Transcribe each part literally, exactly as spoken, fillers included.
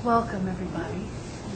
Welcome, everybody.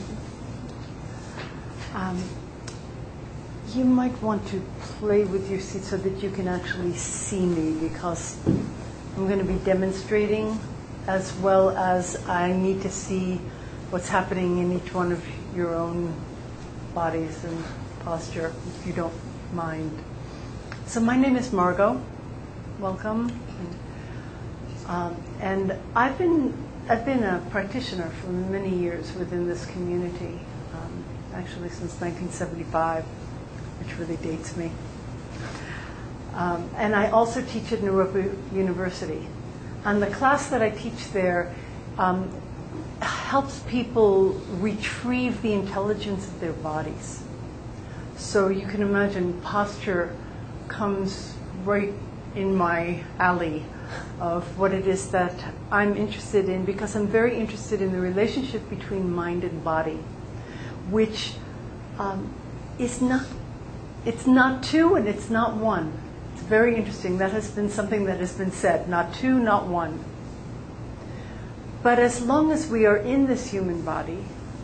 Um, you might want to play with your seat so that you can actually see me, because I'm going to be demonstrating as well as I need to see what's happening in each one of your own bodies and posture, if you don't mind. So my name is Margot. Welcome. Um, and I've been I've been a practitioner for many years within this community, um, actually since nineteen seventy-five, which really dates me. Um, and I also teach at Naropa University. And the class that I teach there um, helps people retrieve the intelligence of their bodies. So you can imagine posture comes right in my alley of what it is that I'm interested in, because I'm very interested in the relationship between mind and body, which um, is not, it's not two and it's not one. It's very interesting. That has been something that has been said, not two, not one. But as long as we are in this human body,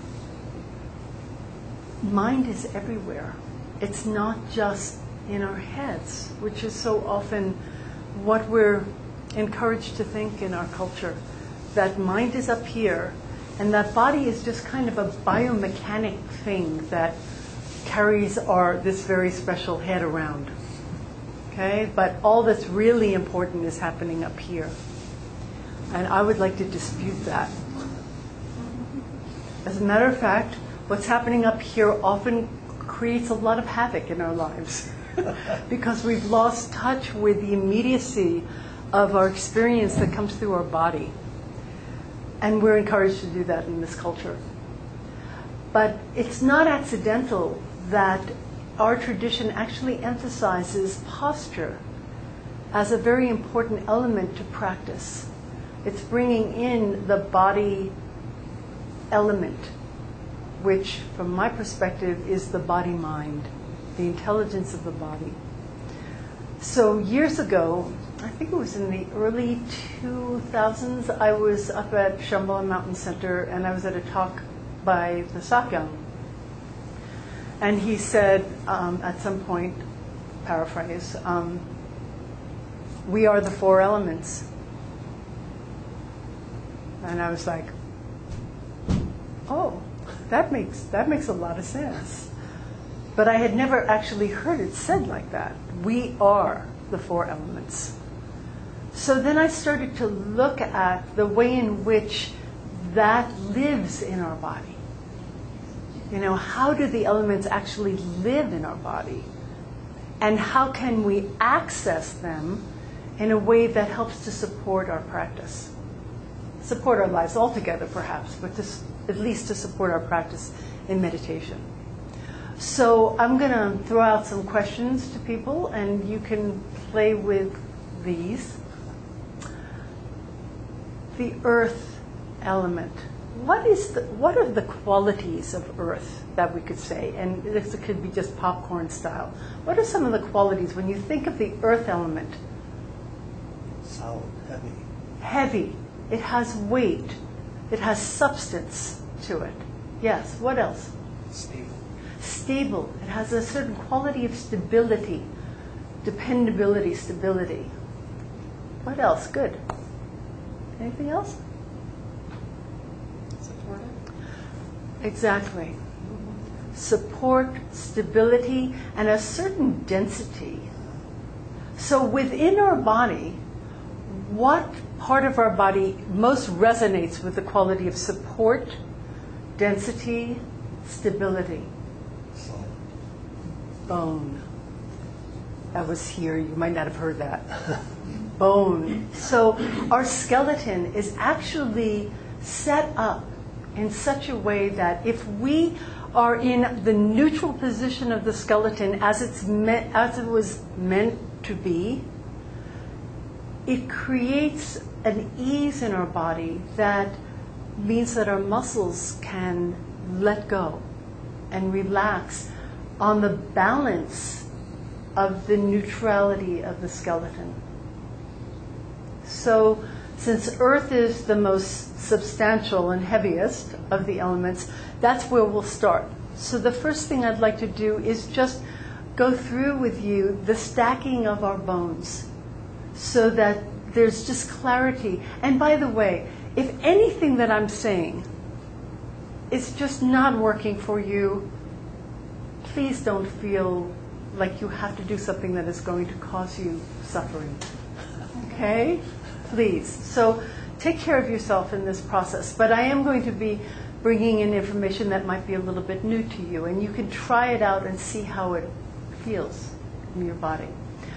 mind is everywhere. It's not just in our heads, which is so often what we're encouraged to think in our culture, that mind is up here and that body is just kind of a biomechanic thing that carries our this very special head around. Okay? But all that's really important is happening up here. And I would like to dispute that. As a matter of fact, what's happening up here often creates a lot of havoc in our lives because we've lost touch with the immediacy of our experience that comes through our body. And we're encouraged to do that in this culture. But it's not accidental that our tradition actually emphasizes posture as a very important element to practice. It's bringing in the body element, which from my perspective is the body-mind, the intelligence of the body. So years ago, I think it was in the early two thousands, I was up at Shambhala Mountain Center and I was at a talk by the Sakyong. And he said um, at some point, paraphrase, um, we are the four elements. And I was like, oh, that makes that makes a lot of sense. But I had never actually heard it said like that. We are the four elements. So then I started to look at the way in which that lives in our body. You know, how do the elements actually live in our body? And how can we access them in a way that helps to support our practice? Support our lives altogether, perhaps, but to, at least to support our practice in meditation. So I'm going to throw out some questions to people, and you can play with these. The earth element. What is the, what are the qualities of earth that we could say? And this could be just popcorn style. What are some of the qualities when you think of the earth element? Solid, heavy. Heavy. It has weight. It has substance to it. Yes. What else? Stable. Stable. It has a certain quality of stability, dependability, stability. What else? Good. Anything else? Supportive. Exactly. Support, stability, and a certain density. So within our body, what part of our body most resonates with the quality of support, density, stability? Solid. Bone. That was here. You might not have heard that. Bone. So our skeleton is actually set up in such a way that if we are in the neutral position of the skeleton as it's meant, as it was meant to be, it creates an ease in our body that means that our muscles can let go and relax on the balance of the neutrality of the skeleton. So Since earth is the most substantial and heaviest of the elements, that's where we'll start. So the first thing I'd like to do is just go through with you the stacking of our bones so that there's just clarity. And by the way, if anything that I'm saying is just not working for you, please don't feel like you have to do something that is going to cause you suffering. Okay? Please. So take care of yourself in this process. But I am going to be bringing in information that might be a little bit new to you, and you can try it out and see how it feels in your body.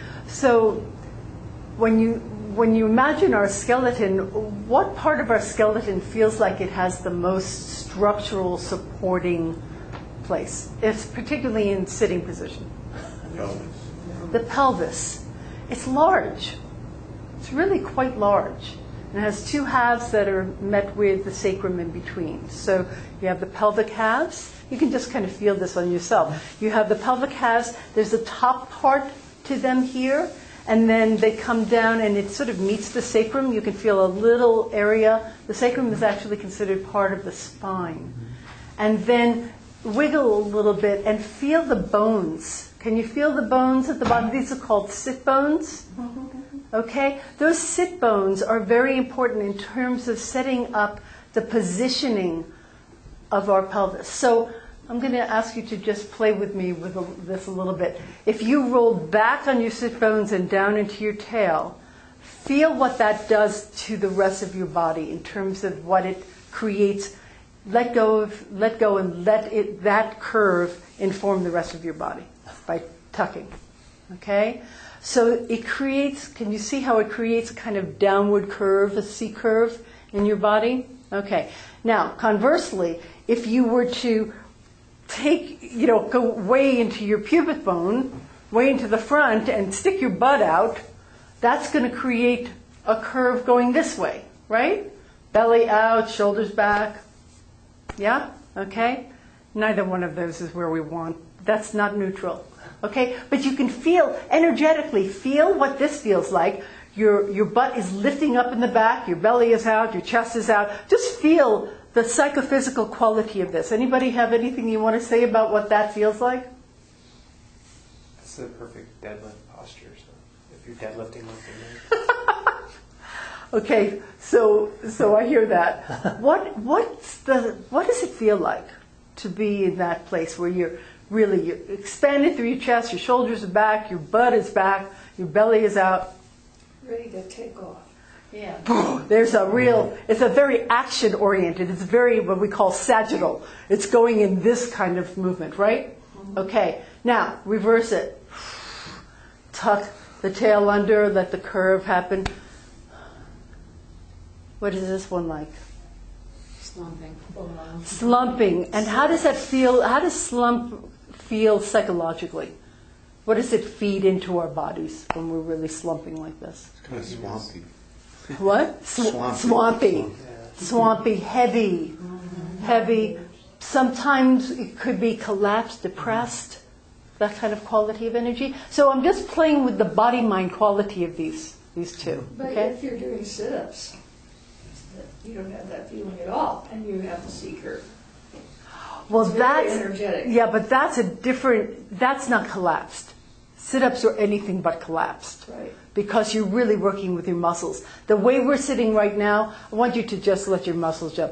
So when you when you imagine our skeleton, what part of our skeleton feels like it has the most structural supporting place? It's particularly in sitting position. Pelvis. The pelvis. It's large. It's really quite large. And it has two halves that are met with the sacrum in between. So you have the pelvic halves. You can just kind of feel this on yourself. You have the pelvic halves. There's a top part to them here. And then they come down and it sort of meets the sacrum. You can feel a little area. The sacrum is actually considered part of the spine. And then wiggle a little bit and feel the bones. Can you feel the bones at the bottom? These are called sit bones. Okay? Those sit bones are very important in terms of setting up the positioning of our pelvis. So I'm going to ask you to just play with me with a, this a little bit. If you roll back on your sit bones and down into your tail, feel what that does to the rest of your body in terms of what it creates. Let go of, let go and let it, that curve inform the rest of your body by tucking. Okay? So it creates, can you see how it creates a kind of downward curve, a C curve in your body? Okay. Now, conversely, if you were to take, you know, go way into your pubic bone, way into the front and stick your butt out, that's going to create a curve going this way, right? Belly out, shoulders back. Yeah? Okay? Neither one of those is where we want. That's not neutral. Okay? But you can feel, energetically, feel what this feels like. Your, your butt is lifting up in the back, your belly is out, your chest is out. Just feel the psychophysical quality of this. Anybody have anything you want to say about what that feels like? It's the perfect deadlift posture. So if you're deadlifting like you're Okay, so so I hear that. What what's the what does it feel like to be in that place where you're really you're expanded through your chest, your shoulders are back, your butt is back, your belly is out, ready to take off. Yeah. There's a real, it's a very action oriented. It's very what we call sagittal. It's going in this kind of movement, right? Mm-hmm. Okay. Now reverse it. Tuck the tail under. Let the curve happen. What is this one like? Slumping. Slumping. And how does that feel? How does slump feel psychologically? What does it feed into our bodies when we're really slumping like this? It's kind of swampy. What? Sw- Swampy. Swampy. Swampy, heavy. Mm-hmm. Heavy. Sometimes it could be collapsed, depressed, that kind of quality of energy. So I'm just playing with the body-mind quality of these these two. But Okay? if you're doing sit-ups, you don't have that feeling at all, and you have the C curve. Well, It's very that's energetic. yeah, but that's a different. That's not collapsed. Sit-ups are anything but collapsed. Right. Because you're really working with your muscles. The way we're sitting right now, I want you to just let your muscles jump.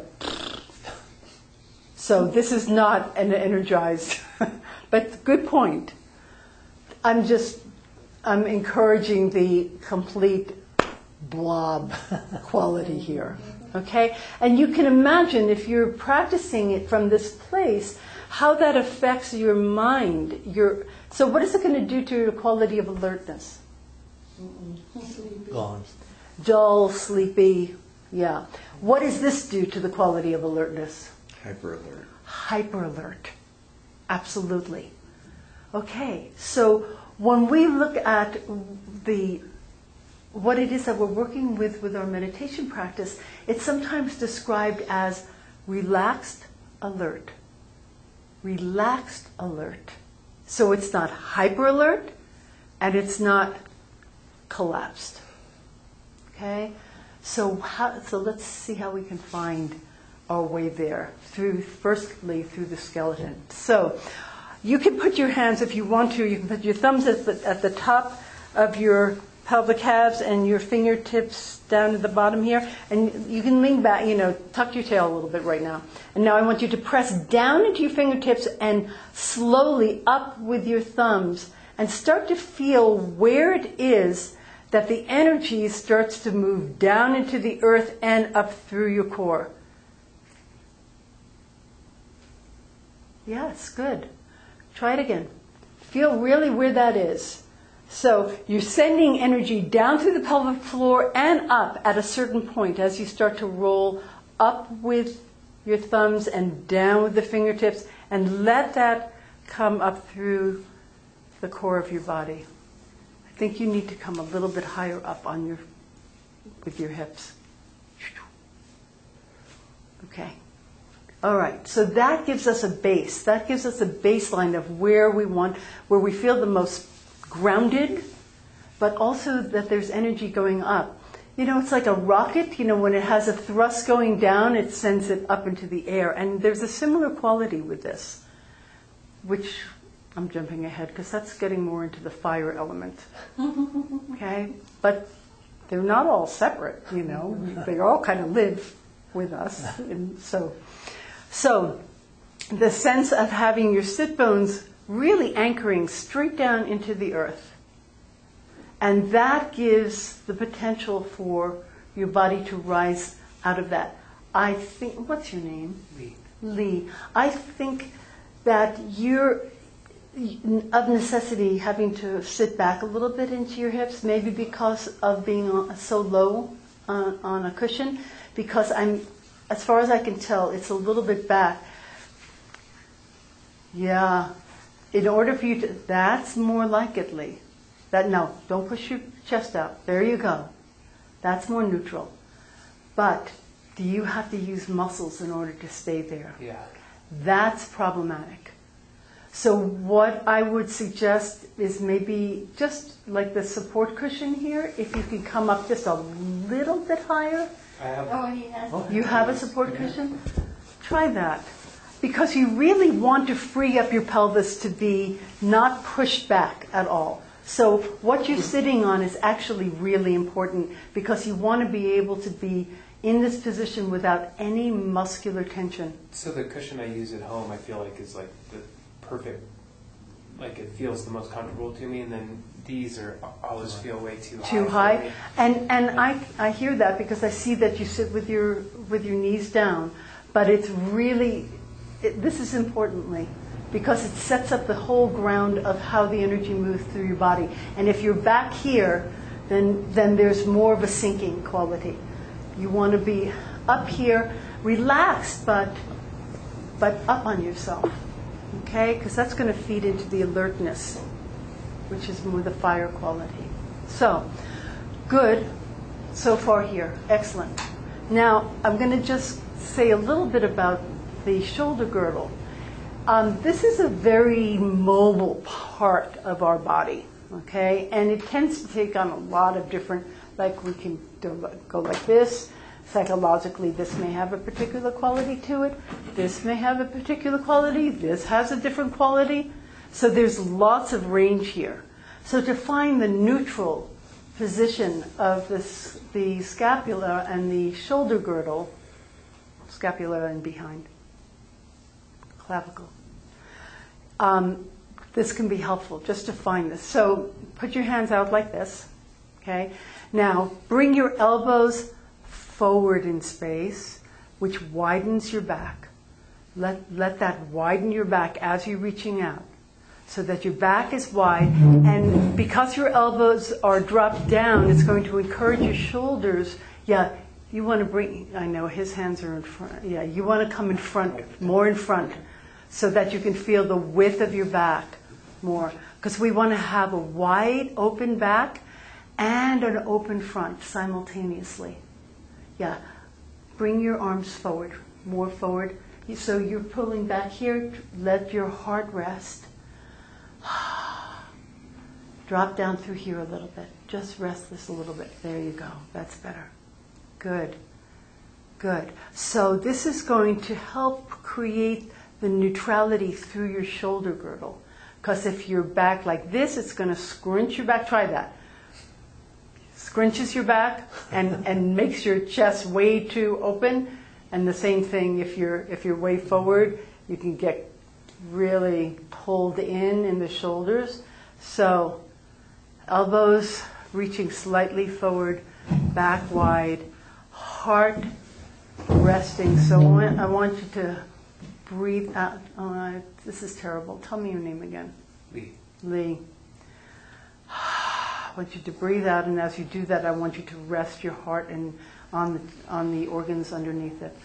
So this is not an energized, but good point. I'm just, I'm encouraging the complete blob quality here. Okay? And you can imagine if you're practicing it from this place, how that affects your mind. Your, so what is it going to do to your quality of alertness? Gone. Dull, sleepy, yeah. What does this do to the quality of alertness? Hyper alert. Hyper alert. Absolutely. Okay, so when we look at the what it is that we're working with with our meditation practice, it's sometimes described as relaxed alert. Relaxed alert. So it's not hyper alert and it's not collapsed. Okay? So how, so let's see how we can find our way there through, firstly, through the skeleton. So you can put your hands, if you want to, you can put your thumbs at the, at the top of your pelvic halves and your fingertips down at the bottom here. And you can lean back, you know, tuck your tail a little bit right now. And now I want you to press down into your fingertips and slowly up with your thumbs and start to feel where it is that the energy starts to move down into the earth and up through your core. Yes, good. Try it again. Feel really where that is. So you're sending energy down through the pelvic floor and up at a certain point as you start to roll up with your thumbs and down with the fingertips, and let that come up through the core of your body. I think you need to come a little bit higher up on your with your hips. Okay. All right, so that gives us a base. That gives us a baseline of where we want, where we feel the most grounded, but also that there's energy going up. You know, it's like a rocket. You know, when it has a thrust going down, it sends it up into the air. And there's a similar quality with this, which I'm jumping ahead because that's getting more into the fire element. Okay? But they're not all separate, you know. They all kind of live with us. And so... So, the sense of having your sit bones really anchoring straight down into the earth. And that gives the potential for your body to rise out of that. I think, what's your name? Lee. Lee. I think that you're, of necessity, having to sit back a little bit into your hips, maybe because of being so low on, on a cushion, because I'm, as far as I can tell, it's a little bit back. Yeah. In order for you to, that's more like it, Lee. That, no, don't push your chest out. There you go. That's more neutral. But do you have to use muscles in order to stay there? Yeah. That's problematic. So what I would suggest is maybe just like the support cushion here, if you can come up just a little bit higher. I have. Oh, he has. Oh. You have a support cushion? Try that. Because you really want to free up your pelvis to be not pushed back at all. So what you're sitting on is actually really important because you want to be able to be in this position without any muscular tension. So the cushion I use at home, I feel like is like the perfect, like it feels the most comfortable to me, and then these are always feel way too high. Too for high. me. And and I I hear that because I see that you sit with your with your knees down, but it's really it, this is importantly because it sets up the whole ground of how the energy moves through your body. And if you're back here, then then there's more of a sinking quality. You want to be up here, relaxed, but but up on yourself. Okay? Because that's going to feed into the alertness, which is more the fire quality. So, good so far here. Excellent. Now, I'm going to just say a little bit about the shoulder girdle. Um, this is a very mobile part of our body, okay? And it tends to take on a lot of different, like we can do, go like this. Psychologically, this may have a particular quality to it. This may have a particular quality. This has a different quality. So there's lots of range here. So to find the neutral position of this, the scapula and the shoulder girdle, scapula and behind, clavicle, um, this can be helpful just to find this. So put your hands out like this, okay? Now bring your elbows forward in space, which widens your back. Let, let that widen your back as you're reaching out, so that your back is wide. And because your elbows are dropped down, it's going to encourage your shoulders. Yeah, you want to bring, I know his hands are in front. Yeah, you want to come in front, more in front, so that you can feel the width of your back more. Because we want to have a wide open back and an open front simultaneously. Yeah, bring your arms forward, more forward. So you're pulling back here, let your heart rest. Drop down through here a little bit. Just rest this a little bit. There you go. That's better. Good. Good. So this is going to help create the neutrality through your shoulder girdle. Because if you're back like this, it's going to scrunch your back. Try that. Scrunches your back and, and makes your chest way too open. And the same thing if you're if you're way forward, you can get really pulled in in the shoulders. So elbows reaching slightly forward, back wide, heart resting. So I want, I want you to breathe out. Oh, I, this is terrible. Tell me your name again. Lee. Lee. I want you to breathe out, and as you do that, I want you to rest your heart and on the, on the organs underneath it.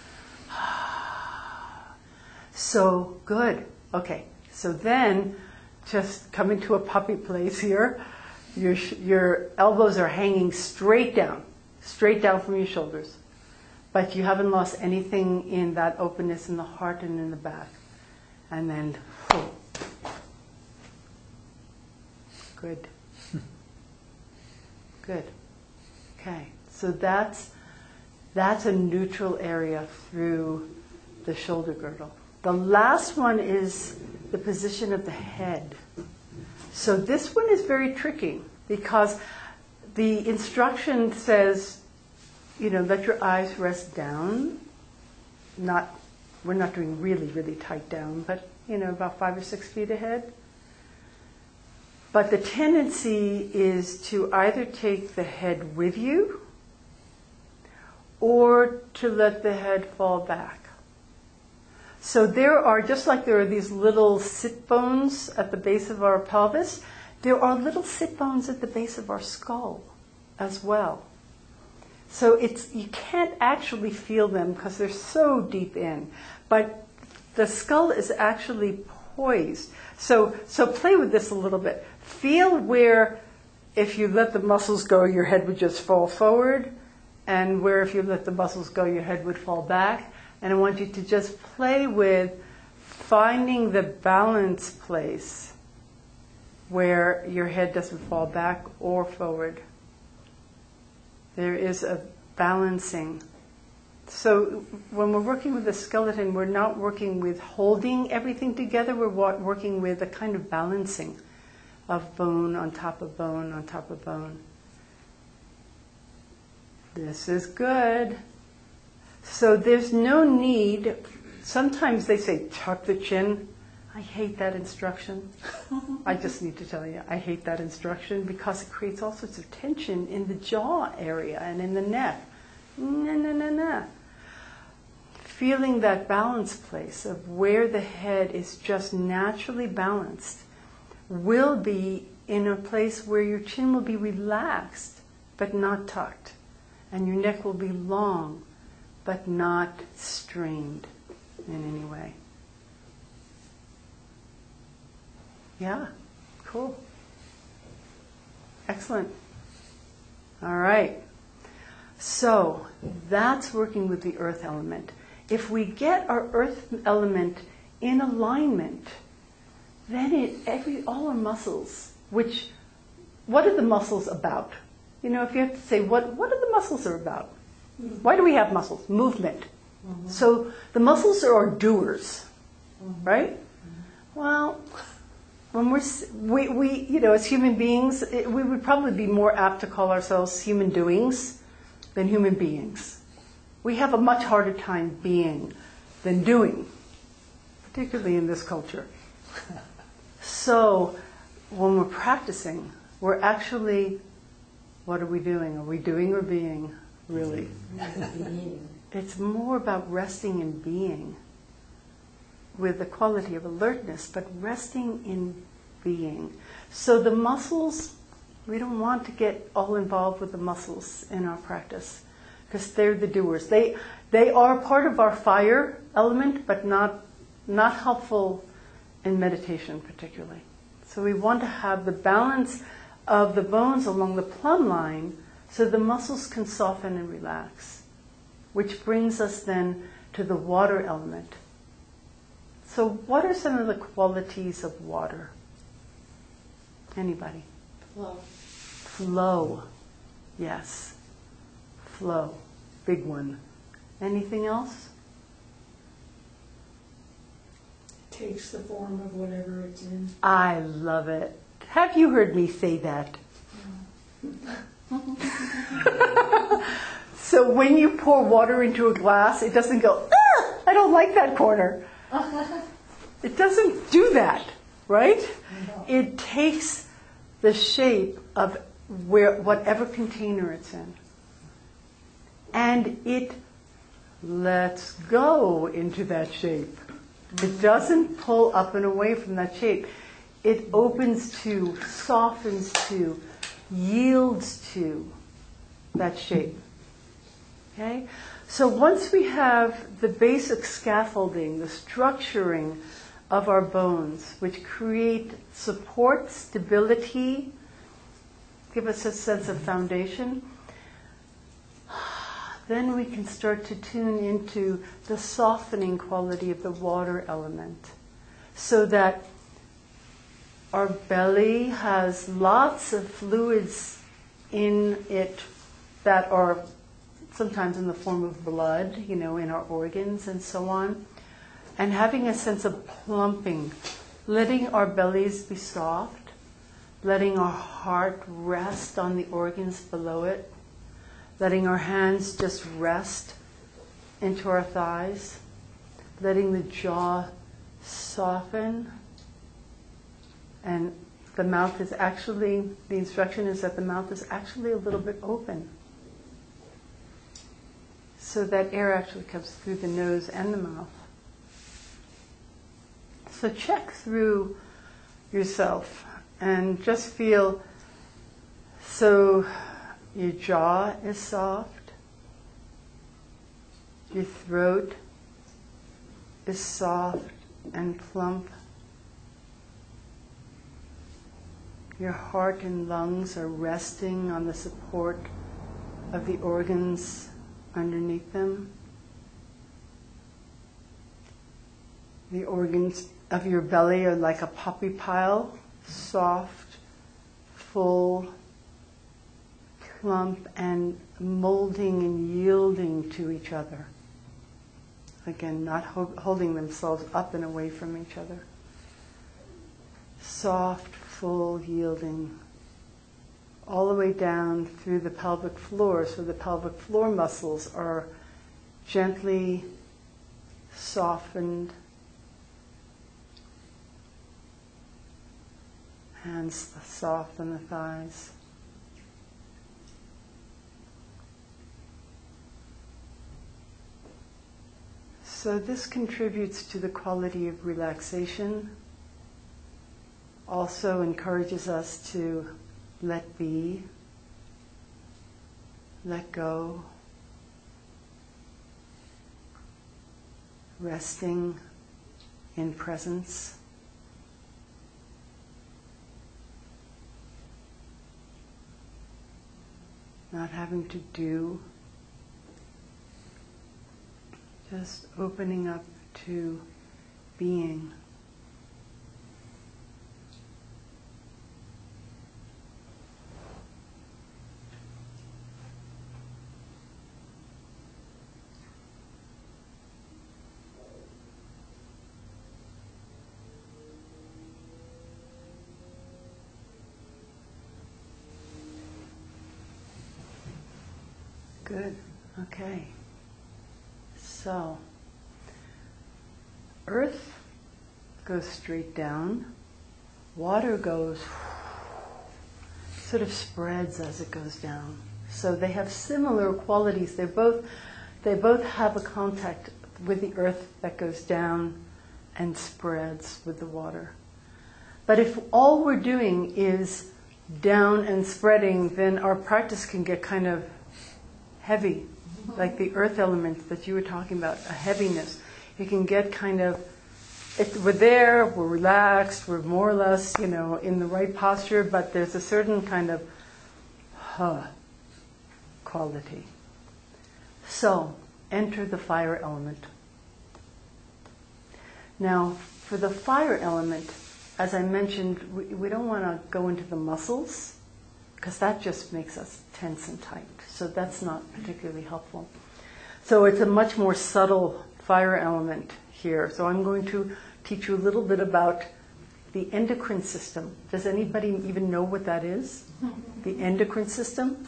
So good. Okay. So then, just come into a puppy place here. Your your elbows are hanging straight down, straight down from your shoulders, but you haven't lost anything in that openness in the heart and in the back. And then, oh. Good. Good. Okay. So that's that's a neutral area through the shoulder girdle. The last one is the position of the head. So this one is very tricky because the instruction says, you know, let your eyes rest down. Not, we're not doing really, really tight down, but, you know, about five or six feet ahead. But the tendency is to either take the head with you or to let the head fall back. So there are, just like there are these little sit bones at the base of our pelvis, there are little sit bones at the base of our skull as well. So it's, you can't actually feel them because they're so deep in. But the skull is actually poised. So, so play with this a little bit. Feel where if you let the muscles go, your head would just fall forward, and where if you let the muscles go, your head would fall back. And I want you to just play with finding the balance place where your head doesn't fall back or forward. There is a balancing. So when we're working with the skeleton, we're not working with holding everything together, we're working with a kind of balancing of bone on top of bone on top of bone. This is good. So there's no need, sometimes they say tuck the chin. I hate that instruction. I just need to tell you, I hate that instruction because it creates all sorts of tension in the jaw area and in the neck. No, no, no, no. Feeling that balance place of where the head is just naturally balanced will be in a place where your chin will be relaxed but not tucked, and your neck will be long but not strained in any way. Yeah, cool. Excellent. All right. So that's working with the earth element. If we get our earth element in alignment, then it every all our muscles, which what are the muscles about? You know, if you have to say what what are the muscles are about? Why do we have muscles? Movement. Mm-hmm. So the muscles are our doers, mm-hmm. right? Mm-hmm. Well, when we're we, we you know as human beings, it, we would probably be more apt to call ourselves human doings than human beings. We have a much harder time being than doing, particularly in this culture. So when we're practicing, we're actually, what are we doing? Are we doing or being? Really. It's more about resting in being with the quality of alertness, but resting in being. So the muscles, we don't want to get all involved with the muscles in our practice because they're the doers. They they are part of our fire element, but not not helpful in meditation particularly. So we want to have the balance of the bones along the plumb line so the muscles can soften and relax, which brings us then to the water element. So what are some of the qualities of water? Anybody? Flow. Flow. Yes. Flow. big one. Anything else? Takes the form of whatever it's in. I love it. Have you heard me say that? So when you pour water into a glass, it doesn't go, ah, I don't like that corner. It doesn't do that, right? It takes the shape of where whatever container it's in. And it lets go into that shape. It doesn't pull up and away from that shape. It opens to, softens to, yields to that shape. Okay? So once we have the basic scaffolding, the structuring of our bones, which create support, stability, give us a sense of foundation, then we can start to tune into the softening quality of the water element, so that our belly has lots of fluids in it that are sometimes in the form of blood, you know, in our organs and so on. And having a sense of plumping, letting our bellies be soft, letting our heart rest on the organs below it, letting our hands just rest into our thighs, letting the jaw soften. And the mouth is actually, the instruction is that the mouth is actually a little bit open, so that air actually comes through the nose and the mouth. So check through yourself and just feel, so your jaw is soft, your throat is soft and plump, your heart and lungs are resting on the support of the organs underneath them. The organs of your belly are like a poppy pile, soft, full, plump, and molding and yielding to each other. Again, not ho- holding themselves up and away from each other. Soft, full, yielding, all the way down through the pelvic floor, so the pelvic floor muscles are gently softened. Hands soft on the thighs. So this contributes to the quality of relaxation, also encourages us to let be, let go, resting in presence. Not having to do, just opening up to being. Good. Okay. So, earth goes straight down. Water goes, sort of spreads as it goes down. So they have similar qualities. They both, they both have a contact with the earth that goes down and spreads with the water. But if all we're doing is down and spreading, then our practice can get kind of heavy, like the earth element that you were talking about, a heaviness. It can get kind of, it, we're there, we're relaxed, we're more or less, you know, in the right posture, but there's a certain kind of huh quality. So, enter the fire element. Now, for the fire element, as I mentioned, we, we don't want to go into the muscles, because that just makes us tense and tight. So that's not particularly helpful. So it's a much more subtle fire element here. So I'm going to teach you a little bit about the endocrine system. Does anybody even know what that is? The endocrine system?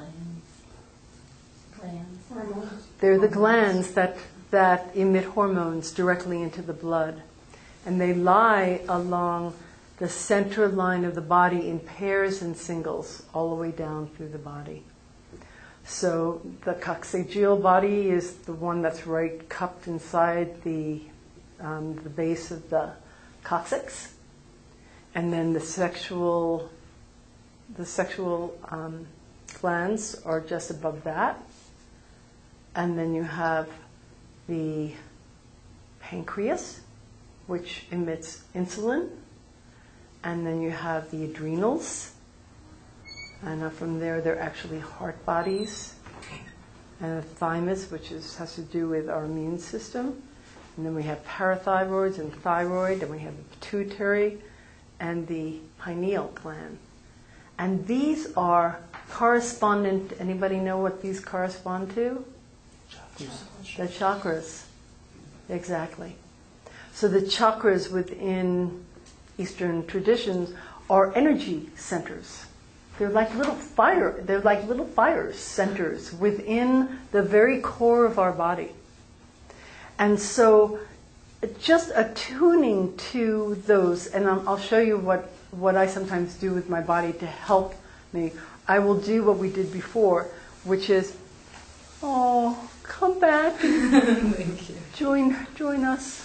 Glands. Hormones. They're the glands that, that emit hormones directly into the blood. And they lie along the center line of the body in pairs and singles, all the way down through the body. So the coccygeal body is the one that's right cupped inside the, um, the base of the coccyx. And then the sexual, the sexual um, glands are just above that. And then you have the pancreas, which emits insulin. And then you have the adrenals. And uh, from there, they're actually heart bodies. And the thymus, which is, has to do with our immune system. And then we have parathyroids and thyroid. And we have the pituitary and the pineal gland. And these are correspondent, anybody know what these correspond to? Chakras. The chakras. Exactly. So the chakras within Eastern traditions are energy centers. They're like little fire, they're like little fire centers within the very core of our body. And so just attuning to those, and I'll, I'll show you what, what I sometimes do with my body to help me. I will do what we did before, which is, oh, come back and Thank you. join, join us.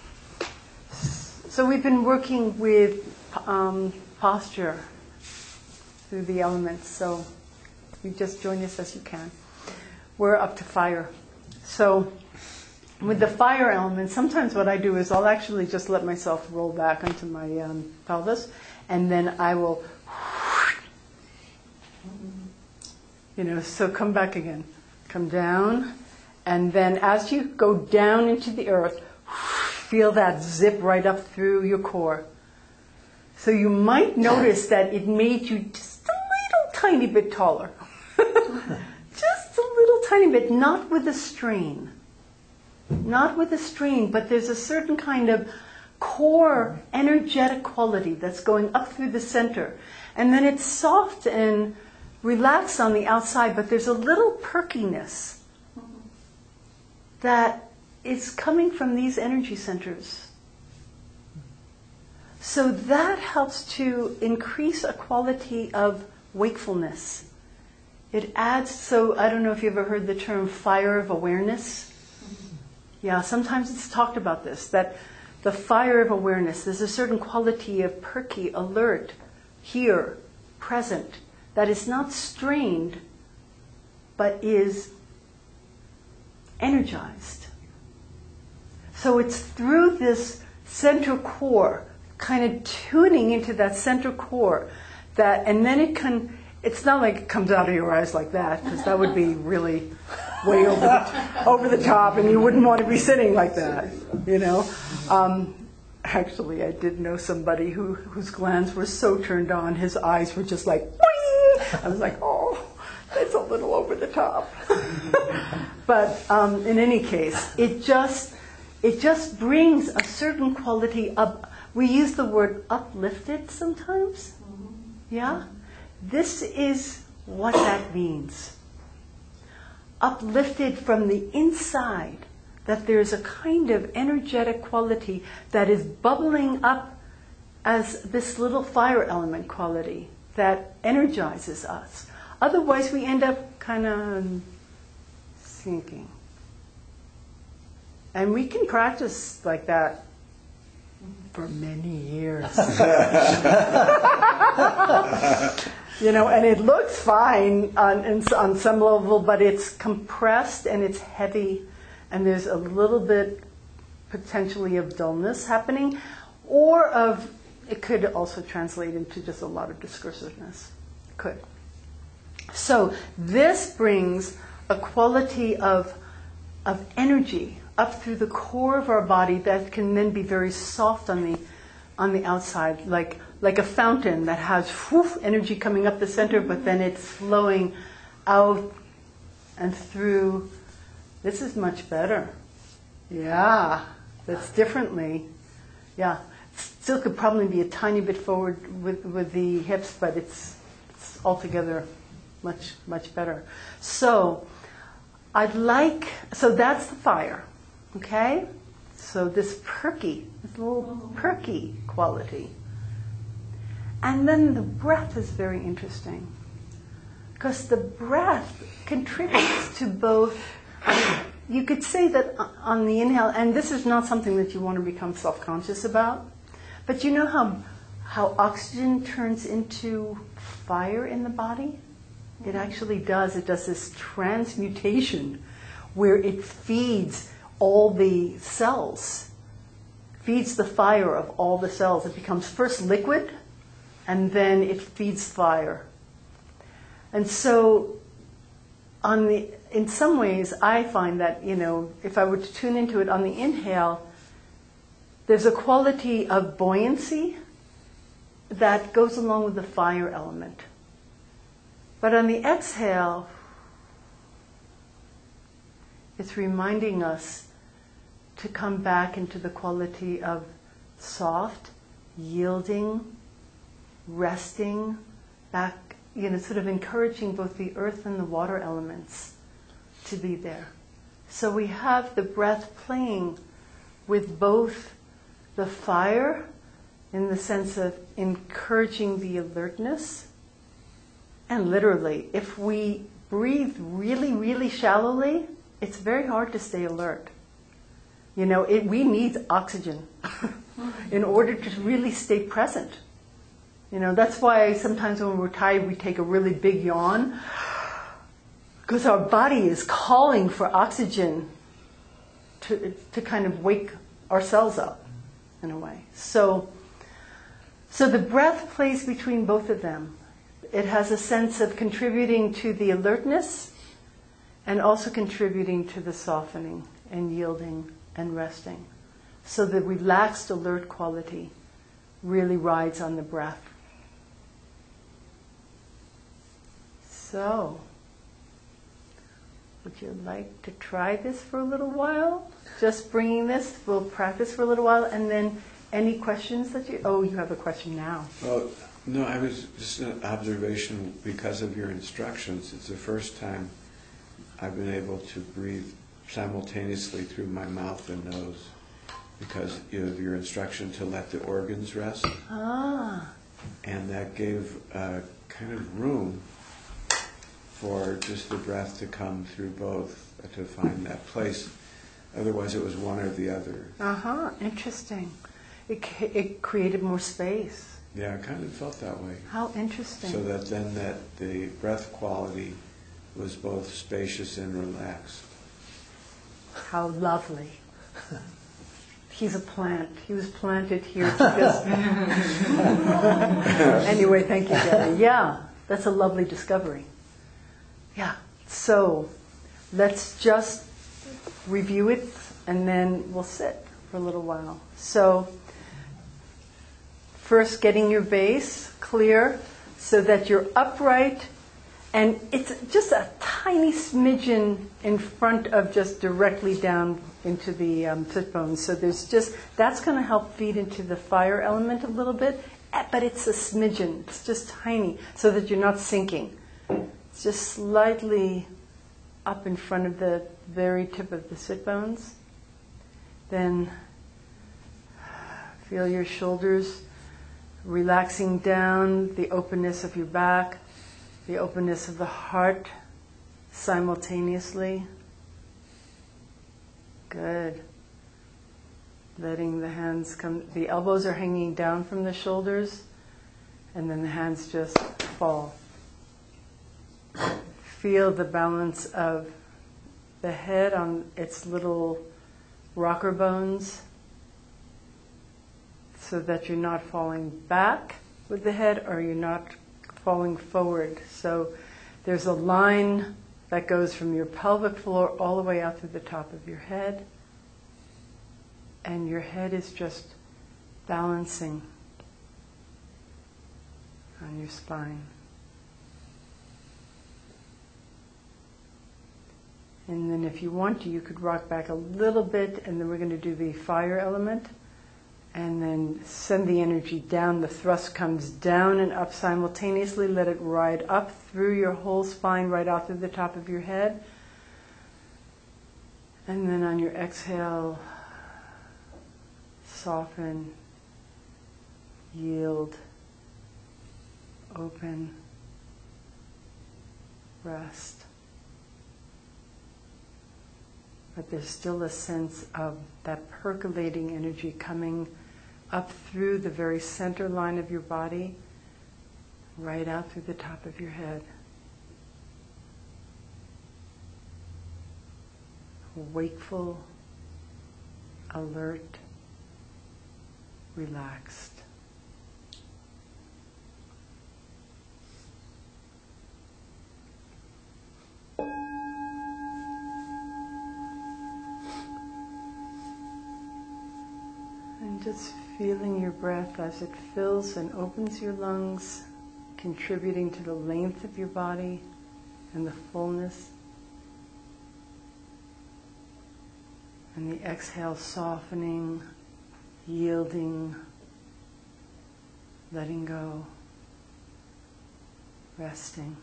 So we've been working with um, posture through the elements, so you just join us as you can. We're up to fire. So with the fire element, sometimes what I do is I'll actually just let myself roll back onto my um, pelvis, and then I will, you know, so come back again. Come down, and then as you go down into the earth, feel that zip right up through your core. So you might notice that it made you just a little tiny bit taller. Just a little tiny bit, not with a strain. Not with a strain, but there's a certain kind of core energetic quality that's going up through the center. And then it's soft and relaxed on the outside, but there's a little perkiness that is coming from these energy centers. So that helps to increase a quality of wakefulness. It adds, so I don't know if you've ever heard the term fire of awareness. Yeah, sometimes it's talked about this, that the fire of awareness, there's a certain quality of perky, alert, here, present, that is not strained, but is energized. So it's through this center core, kind of tuning into that center core, that, and then it can, it's not like it comes out of your eyes like that, because that would be really way over the, over the top, and you wouldn't want to be sitting like that, you know. Um, actually, I did know somebody who whose glands were so turned on, his eyes were just like, boing! I was like, oh, that's a little over the top. But um, in any case, it just it just brings a certain quality up. We use the word uplifted sometimes. Yeah? This is what that means. Uplifted from the inside, that there's a kind of energetic quality that is bubbling up as this little fire element quality that energizes us. Otherwise, we end up kind of sinking. And we can practice like that for many years. You know, and it looks fine on, on some level, but it's compressed and it's heavy, and there's a little bit potentially of dullness happening, or of, it could also translate into just a lot of discursiveness. It could. So this brings a quality of, of energy up through the core of our body that can then be very soft on the on the outside, like like a fountain that has whoof, energy coming up the center, but then it's flowing out and through This is much better. Yeah, that's differently. Yeah, still could probably be a tiny bit forward with, with the hips, but it's, it's altogether much, much better. So I'd like, so that's the fire, okay? So this perky, this little perky quality. And then the breath is very interesting, because the breath contributes to both. You could say that on the inhale, and this is not something that you want to become self-conscious about, but you know how how oxygen turns into fire in the body? It actually does. It does this transmutation where it feeds all the cells, feeds the fire of all the cells. It becomes first liquid, and then it feeds fire. And so on the, in some ways, I find that, you know, if I were to tune into it on the inhale, there's a quality of buoyancy that goes along with the fire element. But on the exhale, it's reminding us to come back into the quality of soft, yielding, resting, back, you know, sort of encouraging both the earth and the water elements to be there. So we have the breath playing with both the fire in the sense of encouraging the alertness, and literally, if we breathe really, really shallowly, it's very hard to stay alert. You know, it, we need oxygen in order to really stay present. You know, that's why sometimes when we're tired, we take a really big yawn, because our body is calling for oxygen to to kind of wake ourselves up, in a way. So, so the breath plays between both of them. It has a sense of contributing to the alertness and also contributing to the softening and yielding and resting. So the relaxed, alert quality really rides on the breath. So, would you like to try this for a little while? Just bringing this, we'll practice for a little while, and then any questions that you, oh, you have a question now. Well, no, I was just an observation because of your instructions. It's the first time I've been able to breathe simultaneously through my mouth and nose because of your instruction to let the organs rest. Ah. And that gave uh, kind of room for just the breath to come through both, uh, to find that place. Otherwise it was one or the other. Uh-huh, interesting. It, it created more space. Yeah, I kind of felt that way. How interesting. So that then that the breath quality was both spacious and relaxed. How lovely. He's a plant. He was planted here to just... Anyway, thank you, Gary. Yeah, that's a lovely discovery. Yeah, so let's just review it and then we'll sit for a little while. So first, getting your base clear so that you're upright, and it's just a tiny smidgen in front of just directly down into the um, sit bones. So there's just, that's going to help feed into the fire element a little bit, but it's a smidgen. It's just tiny so that you're not sinking. It's just slightly up in front of the very tip of the sit bones. Then feel your shoulders relaxing down, the openness of your back, the openness of the heart simultaneously. Good. Letting the hands come, the elbows are hanging down from the shoulders, and then the hands just fall. Feel the balance of the head on its little rocker bones so that you're not falling back with the head or you're not falling forward. So there's a line that goes from your pelvic floor all the way out through the top of your head, and your head is just balancing on your spine. And then if you want to, you could rock back a little bit, and then we're going to do the fire element. And then send the energy down. The thrust comes down and up simultaneously. Let it ride up through your whole spine, right out through the top of your head. And then on your exhale, soften, yield, open, rest. But there's still a sense of that percolating energy coming up through the very center line of your body, right out through the top of your head. Wakeful, alert, relaxed. And just feeling your breath as it fills and opens your lungs, contributing to the length of your body and the fullness. And the exhale softening, yielding, letting go, resting.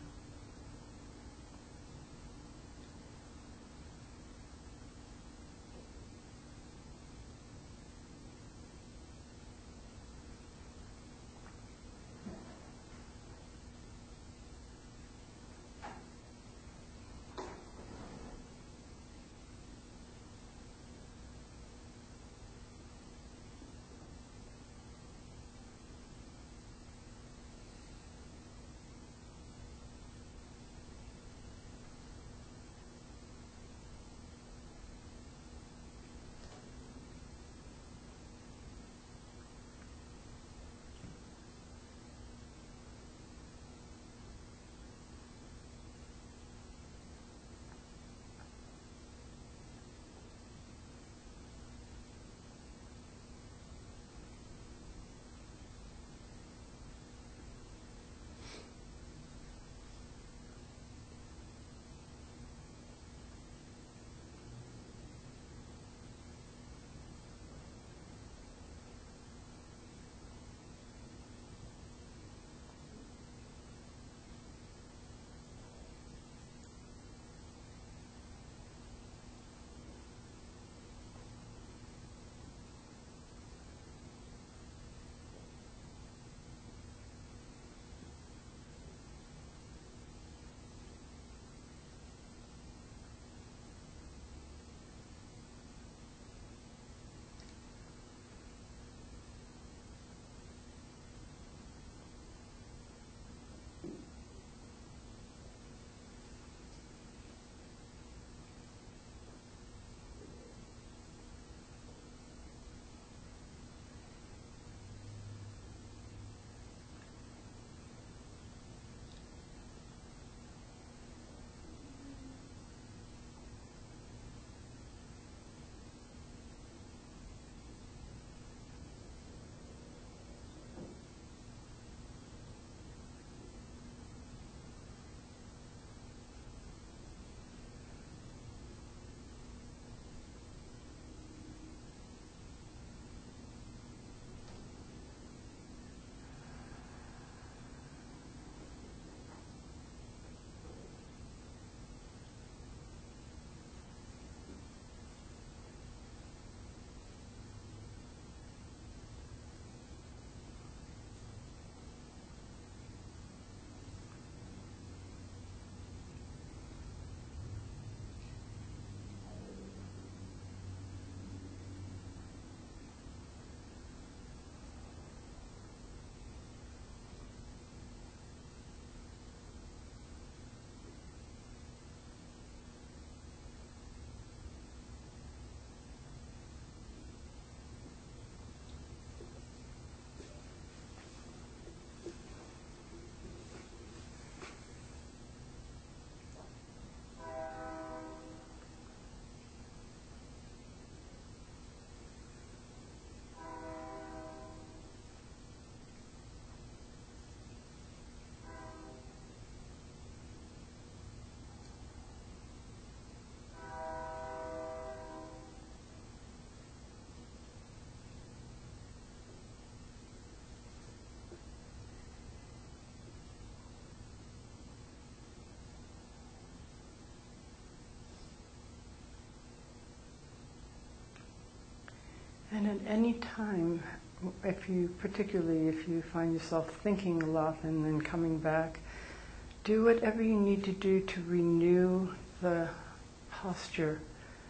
And any time, if you, particularly if you find yourself thinking a lot and then coming back, do whatever you need to do to renew the posture,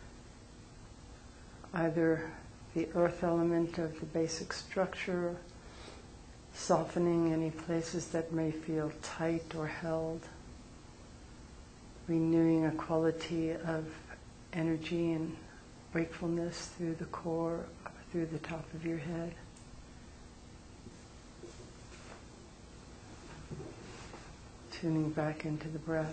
either the earth element of the basic structure, softening any places that may feel tight or held, renewing a quality of energy and wakefulness through the core, through the top of your head. Tuning back into the breath.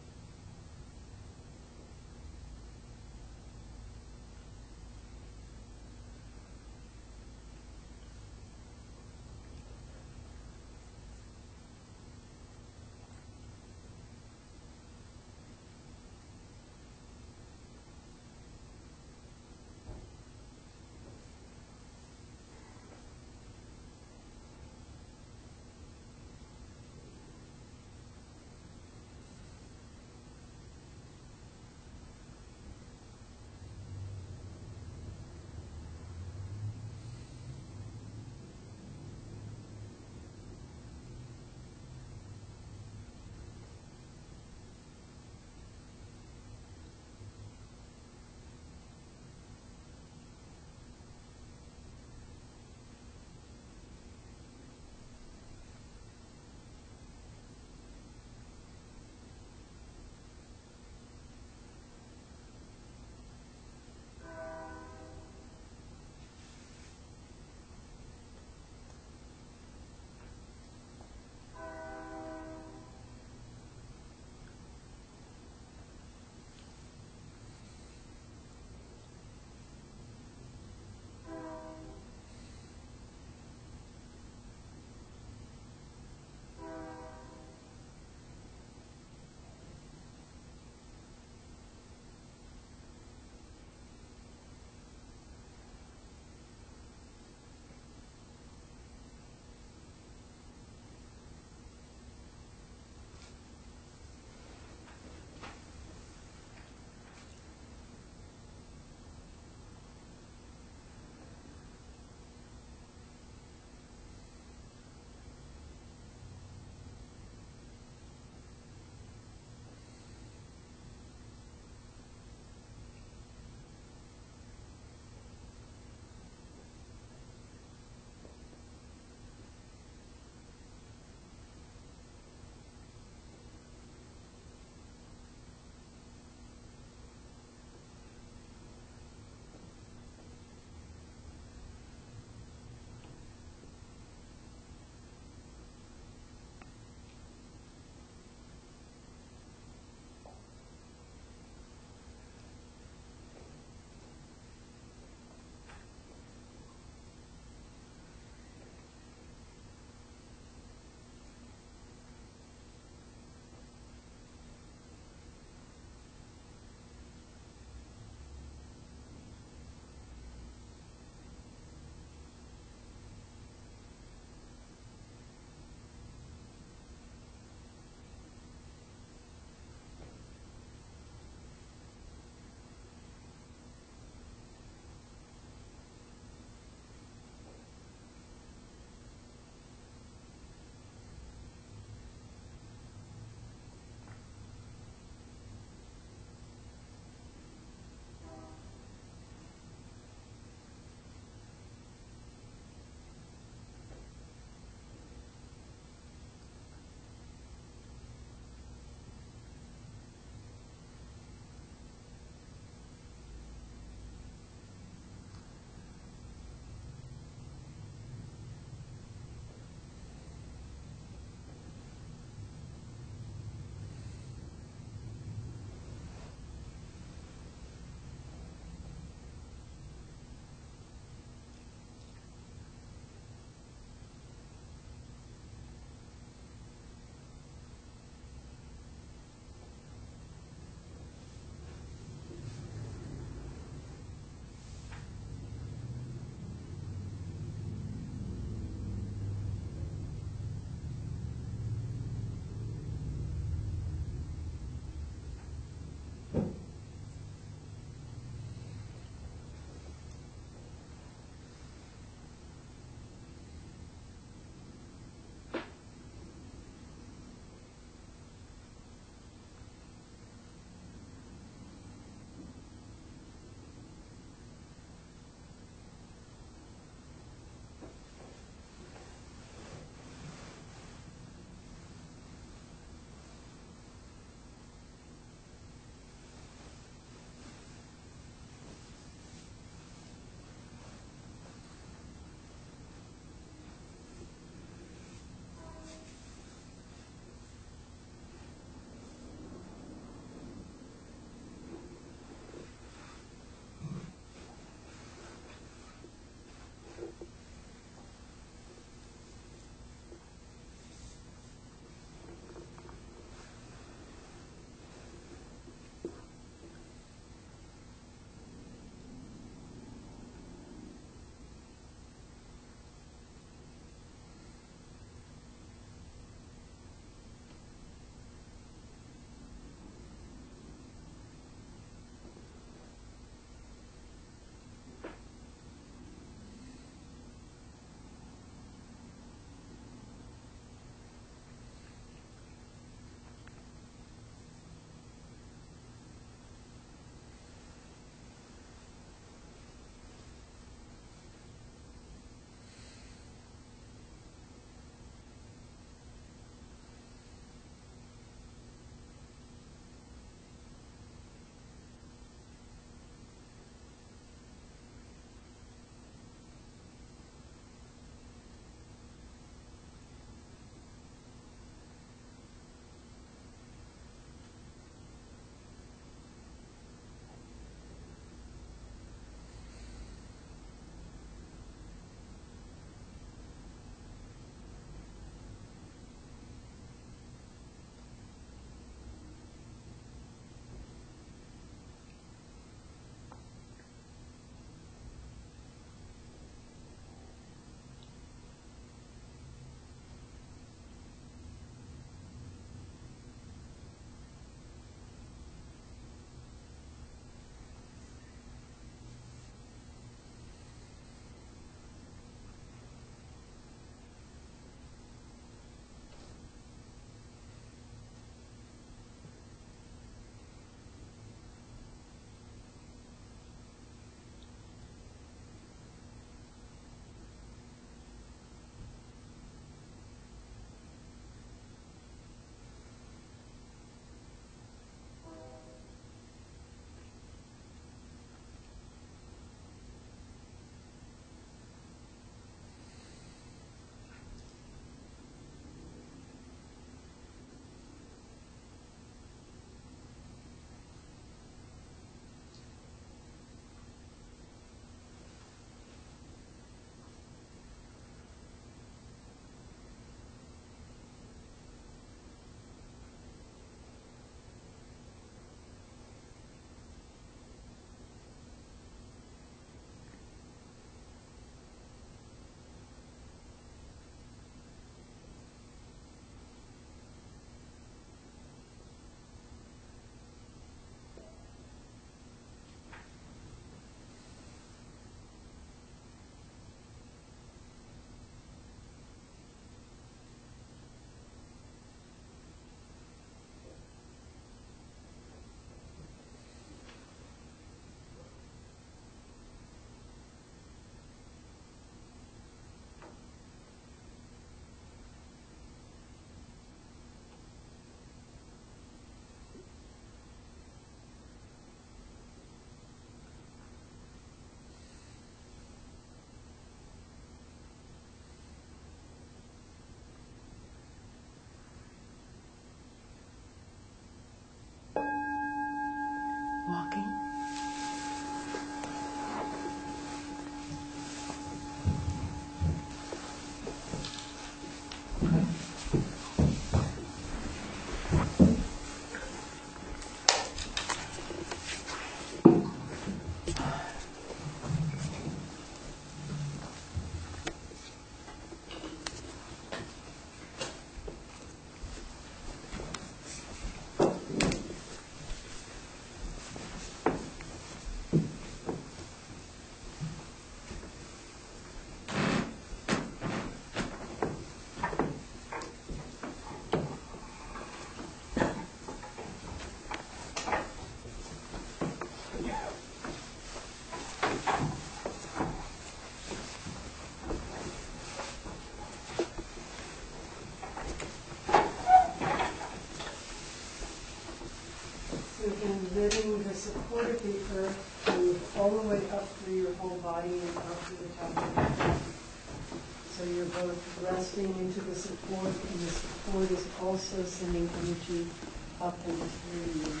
core of the earth, move all the way up through your whole body and out to the top of your head. So you're both resting into the support, and the support is also sending energy up and through you.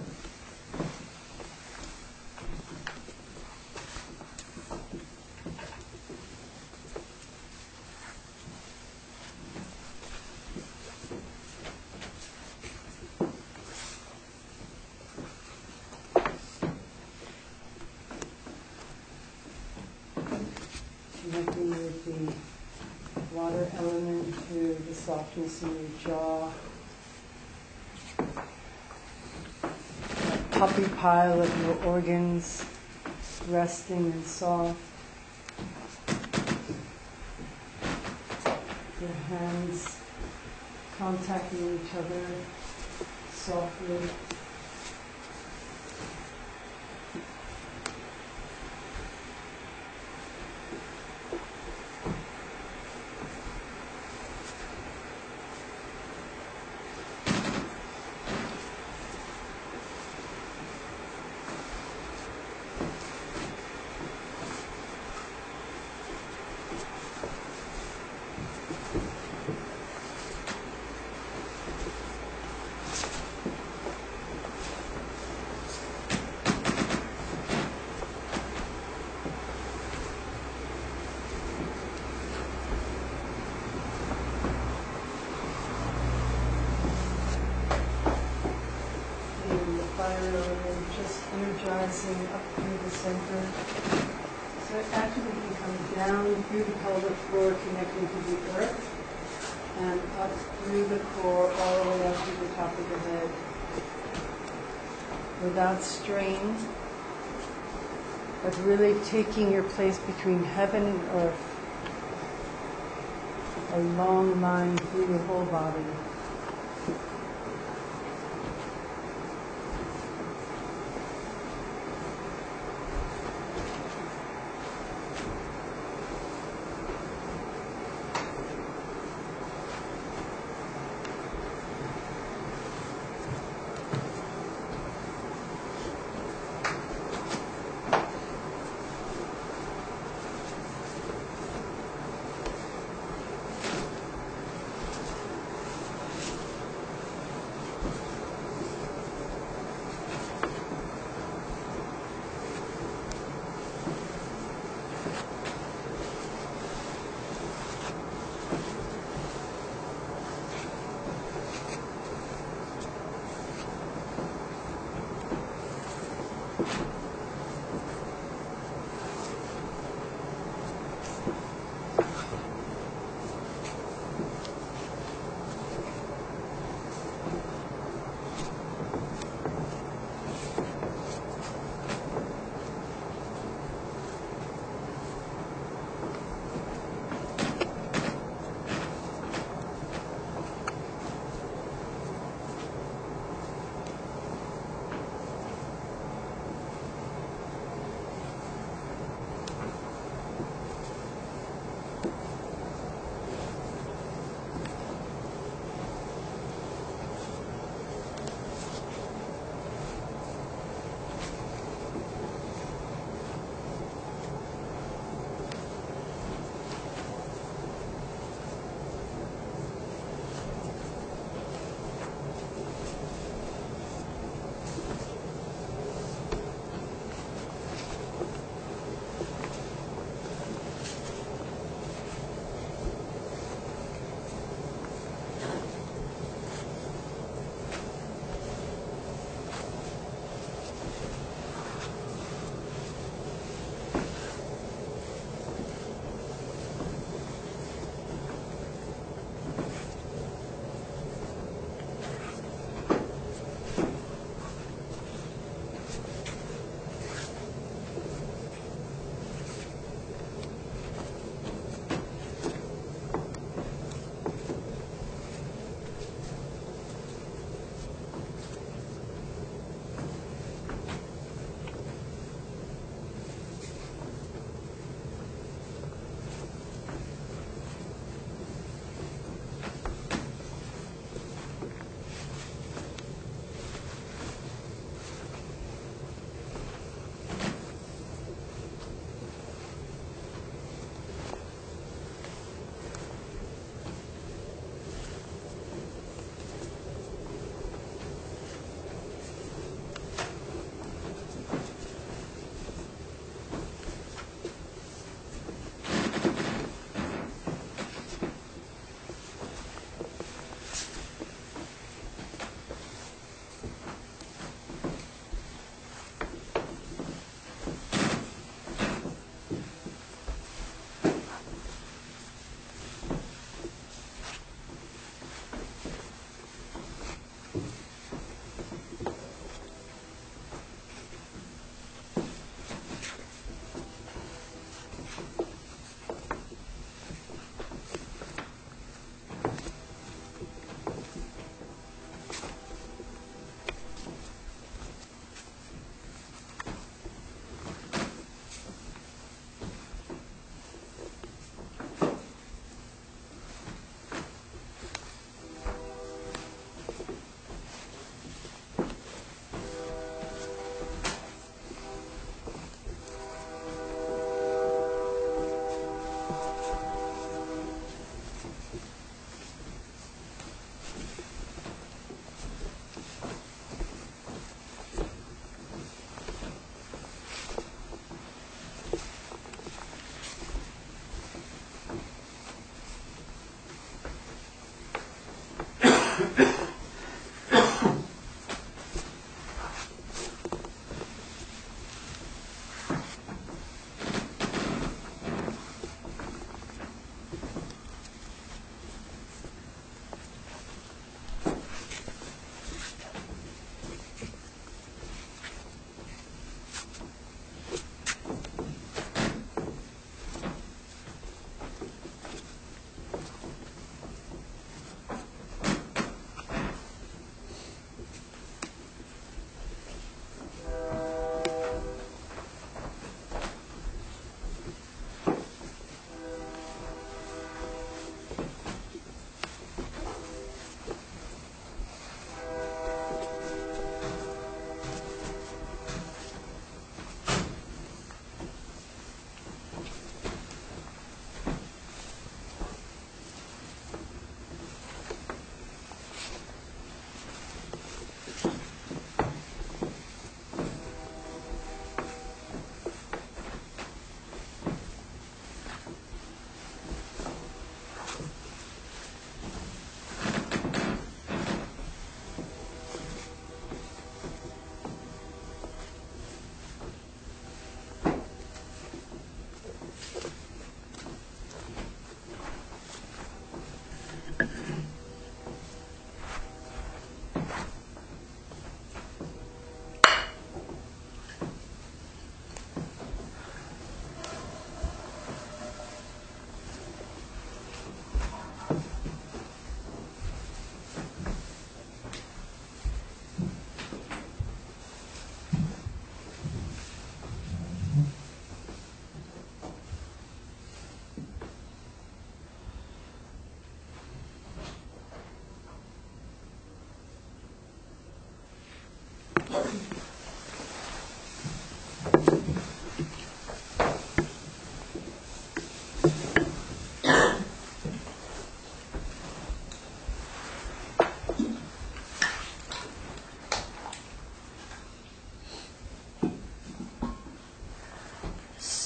Connecting with the water element through the softness in your jaw. That puppy pile of your organs resting and soft. Your hands contacting each other softly. And just energizing up through the center. So actually you can come down through the pelvic floor connecting to the earth and up through the core all the way up to the top of the head without strain, but really taking your place between heaven and earth, a long line through your whole body.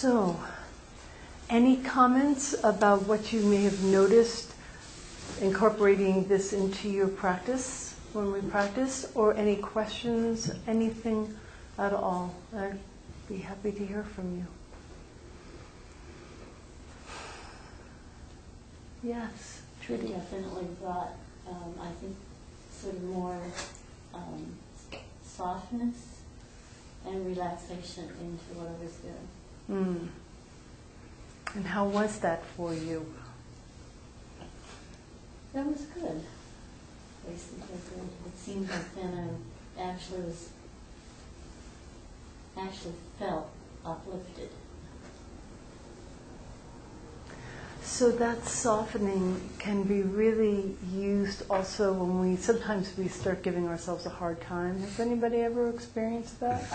So, any comments about what you may have noticed incorporating this into your practice when we practice, or any questions, anything at all? I'd be happy to hear from you. Yes, Trudy. Definitely brought, um, I think, sort of more um, softness and relaxation into what I was doing. Mm. And how was that for you? That was good. Basically, good. It seemed like then I actually was, actually felt uplifted. So that softening can be really used also when we, sometimes we start giving ourselves a hard time. Has anybody ever experienced that?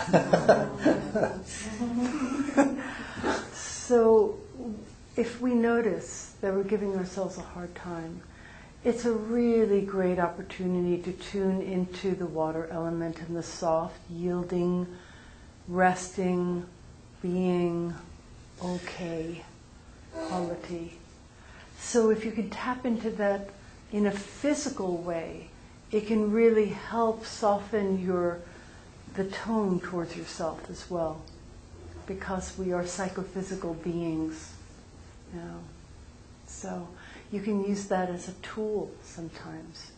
So if we notice that we're giving ourselves a hard time, it's a really great opportunity to tune into the water element and the soft, yielding, resting, being okay quality. So if you can tap into that in a physical way, it can really help soften your the tone towards yourself as well, because we are psychophysical beings, you know. So you can use that as a tool sometimes.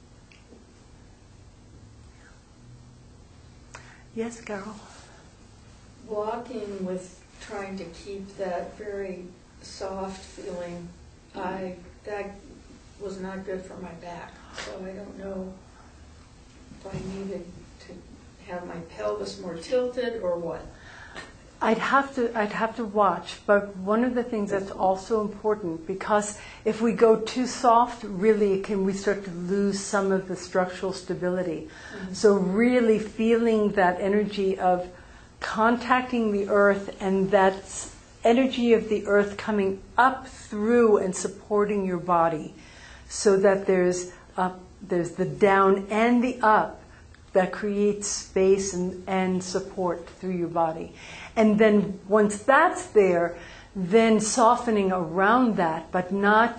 Yes, Carol? Walking with trying to keep that very soft feeling, I that was not good for my back. So I don't know if I needed to have my pelvis more tilted or what. I'd have to I'd have to watch, but one of the things that's also important, because if we go too soft, really can we start to lose some of the structural stability. Mm-hmm. So really feeling that energy of contacting the earth, and that energy of the earth coming up through and supporting your body, so that there's up, there's the down and the up that creates space and, and support through your body. And then once that's there, then softening around that, but not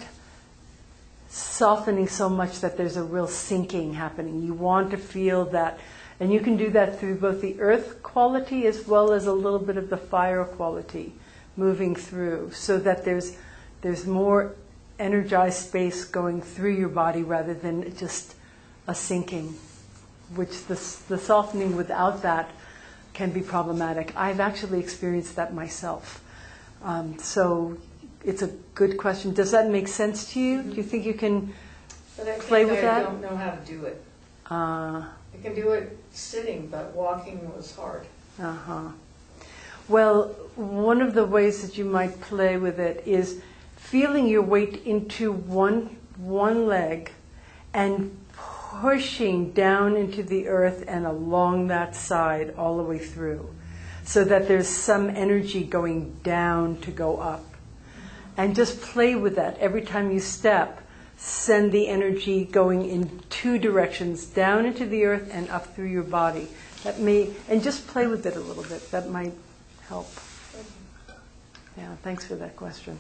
softening so much that there's a real sinking happening. You want to feel that, and you can do that through both the earth quality as well as a little bit of the fire quality moving through, so that there's there's more energized space going through your body rather than just a sinking, which the, the softening without that can be problematic. I've actually experienced that myself. Um, so it's a good question. Does that make sense to you? Do you think you can But I play think with I that? don't know how to do it. Uh, I can do it sitting, but walking was hard. uh-huh. Well, one of the ways that you might play with it is feeling your weight into one one leg and pushing down into the earth and along that side all the way through, so that there's some energy going down to go up. And just play with that. Every time you step, send the energy going in two directions, down into the earth and up through your body. That may, and just play with it a little bit. That might help. Yeah, thanks for that question.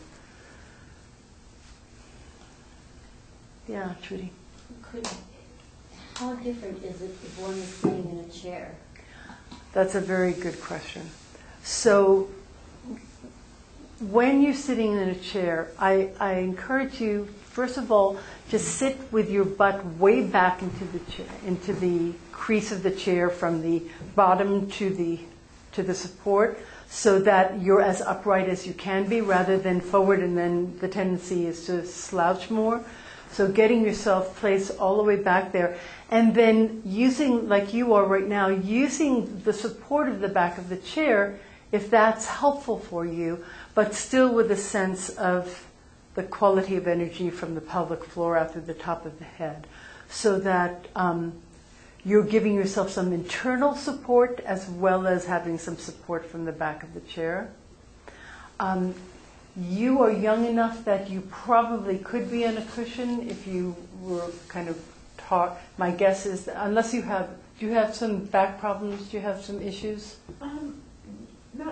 Yeah, Trudy. Could, how different is it if one is sitting in a chair? That's a very good question. So when you're sitting in a chair, I, I encourage you, first of all, to sit with your butt way back into the chair, into the crease of the chair, from the bottom to the to the support, so that you're as upright as you can be, rather than forward, and then the tendency is to slouch more. So getting yourself placed all the way back there, and then using, like you are right now, using the support of the back of the chair, if that's helpful for you, but still with a sense of the quality of energy from the pelvic floor out through the top of the head, so that um, you're giving yourself some internal support as well as having some support from the back of the chair. Um, you are young enough that you probably could be on a cushion if you were kind of taught. My guess is, that unless you have, do you have some back problems? Do you have some issues? Um, not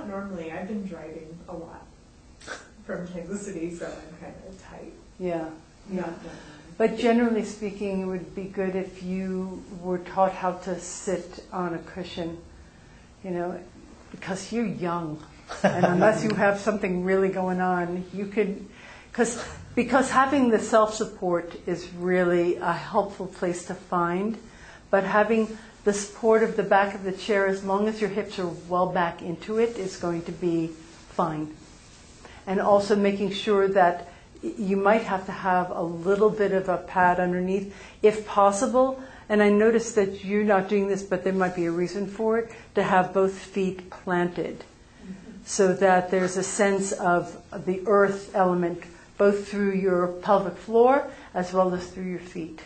not normally. I've been driving a lot from Kansas City, so I'm kind of tight. Yeah, yeah. Not that- But generally speaking, it would be good if you were taught how to sit on a cushion, you know, because you're young. And unless you have something really going on, you could, because because having the self-support is really a helpful place to find, but having the support of the back of the chair, as long as your hips are well back into it, is going to be fine. And also making sure that you might have to have a little bit of a pad underneath, if possible. And I noticed that you're not doing this, but there might be a reason for it, to have both feet planted, so that there's a sense of the earth element both through your pelvic floor as well as through your feet.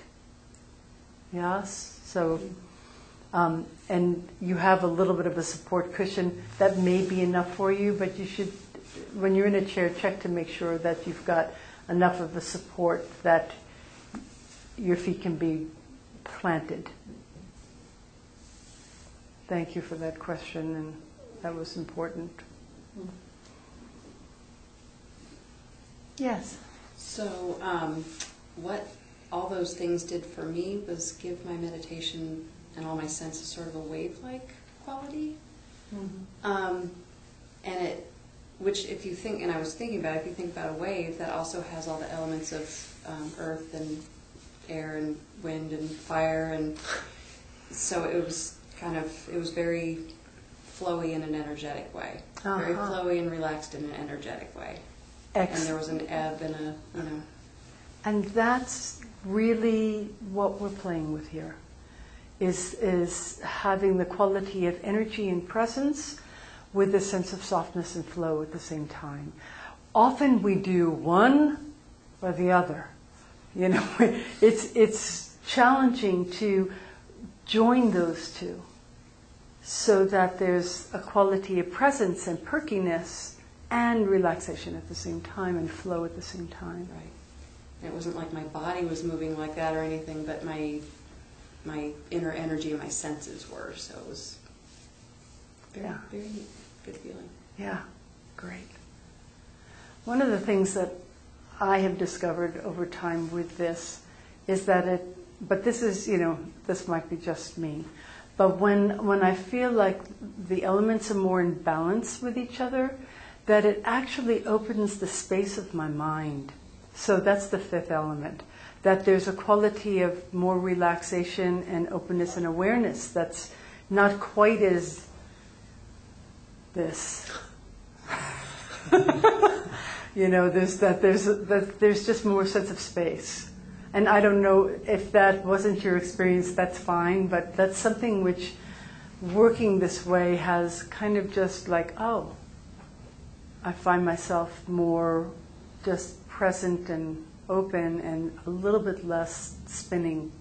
Yes? So, um, and you have a little bit of a support cushion. That may be enough for you, but you should, when you're in a chair, check to make sure that you've got enough of a support that your feet can be planted. Thank you for that question, and that was important. Yes. So, um, what all those things did for me was give my meditation and all my senses sort of a wave-like quality. Mm-hmm. Um, and it, which if you think, and I was thinking about it, if you think about a wave, that also has all the elements of um, earth and air and wind and fire, and so it was kind of, it was very flowy in an energetic way. Uh-huh. Very flowy and relaxed in an energetic way. Excellent. And there was an ebb and a, you know. And that's really what we're playing with here, is is having the quality of energy and presence with a sense of softness and flow at the same time. Often we do one or the other. You know, it's it's challenging to join those two so that there's a quality of presence and perkiness and relaxation at the same time and flow at the same time. Right. It wasn't like my body was moving like that or anything, but my my inner energy and my senses were. So it was very, yeah. very good feeling. Yeah, great. One of the things that I have discovered over time with this is that it, but this is, you know, this might be just me, but when when I feel like the elements are more in balance with each other, that it actually opens the space of my mind. So that's the fifth element, that there's a quality of more relaxation and openness and awareness that's not quite as this. You know, there's that there's that there's just more sense of space. And I don't know if that wasn't your experience, that's fine, but that's something which working this way has kind of just like, oh, I find myself more just present and open and a little bit less spinning.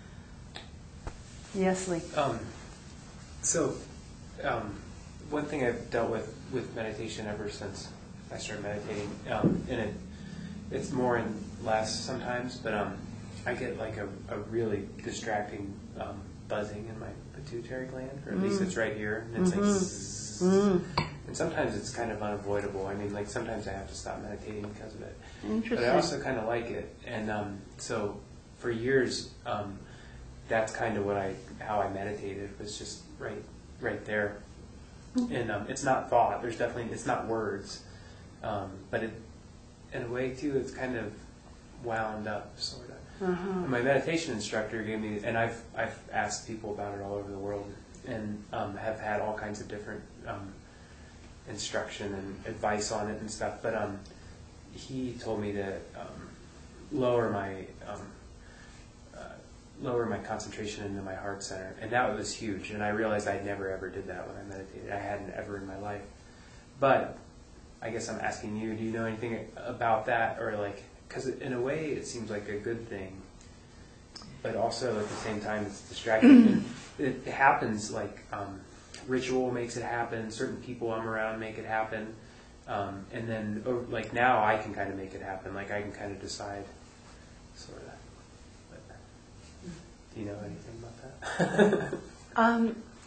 Yes, Lee? Um, so, um, one thing I've dealt with with meditation ever since I started meditating, um, and it, it's more and less sometimes, but um, I get like a, a really distracting um, buzzing in my pituitary gland, or at mm. least it's right here, and it's mm-hmm. like zzz, mm. and sometimes it's kind of unavoidable. I mean, like sometimes I have to stop meditating because of it. Interesting. But I also kind of like it, and um, so for years, um, that's kind of what I, how I meditated, was just right, right there. Mm-hmm. And um, it's not thought. There's definitely, it's not words. Um, but it, in a way, too, it's kind of wound up, sort of. Uh-huh. And my meditation instructor gave me, and I've I've asked people about it all over the world, and um, have had all kinds of different um, instruction and advice on it and stuff. But um, he told me to um, lower my um, uh, lower my concentration into my heart center, and that was huge. And I realized I never ever did that when I meditated. I hadn't ever in my life, but I guess I'm asking you, do you know anything about that? Or like, because in a way it seems like a good thing, but also at the same time it's distracting. It happens, like um, ritual makes it happen, certain people I'm around make it happen, um, and then oh, like now I can kind of make it happen, like I can kind of decide, sort of. But, do you know anything about that? um,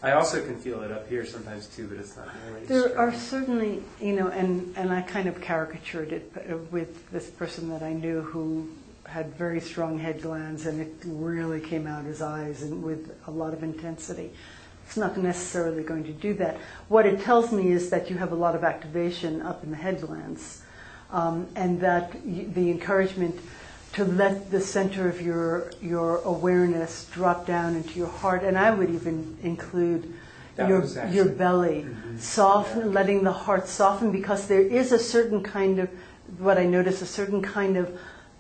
I also can feel it up here sometimes too, but it's not nearly as There strong. are certainly, you know, and, and I kind of caricatured it with this person that I knew who had very strong head glands, and it really came out his eyes and with a lot of intensity. It's not necessarily going to do that. What it tells me is that you have a lot of activation up in the head glands, um, and that y- the encouragement to let the center of your your awareness drop down into your heart, and I would even include That your was actually- your belly, Mhm. soften, Yeah. letting the heart soften, because there is a certain kind of, what I notice, a certain kind of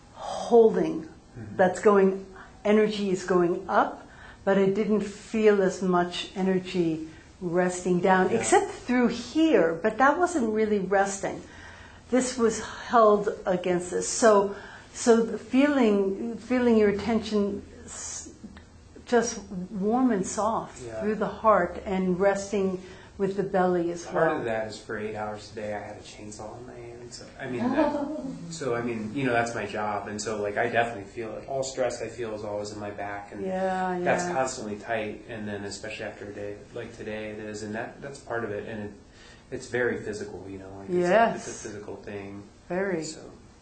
holding Mhm. that's going, energy is going up, but I didn't feel as much energy resting down, Yeah. except through here, but that wasn't really resting. This was held against this. So, so the feeling, feeling your attention s- just warm and soft Yeah. through the heart and resting with the belly as Part well. of that is for eight hours a day I had a chainsaw in my hand. So I mean, that, so I mean, you know, that's my job, and so like I definitely feel it. All stress I feel is always in my back, and Yeah, yeah. that's constantly tight. And then especially after a day like today, it is, and that that's part of it. And it, it's very physical, you know, like it's, Yes. it's a physical thing. Very, So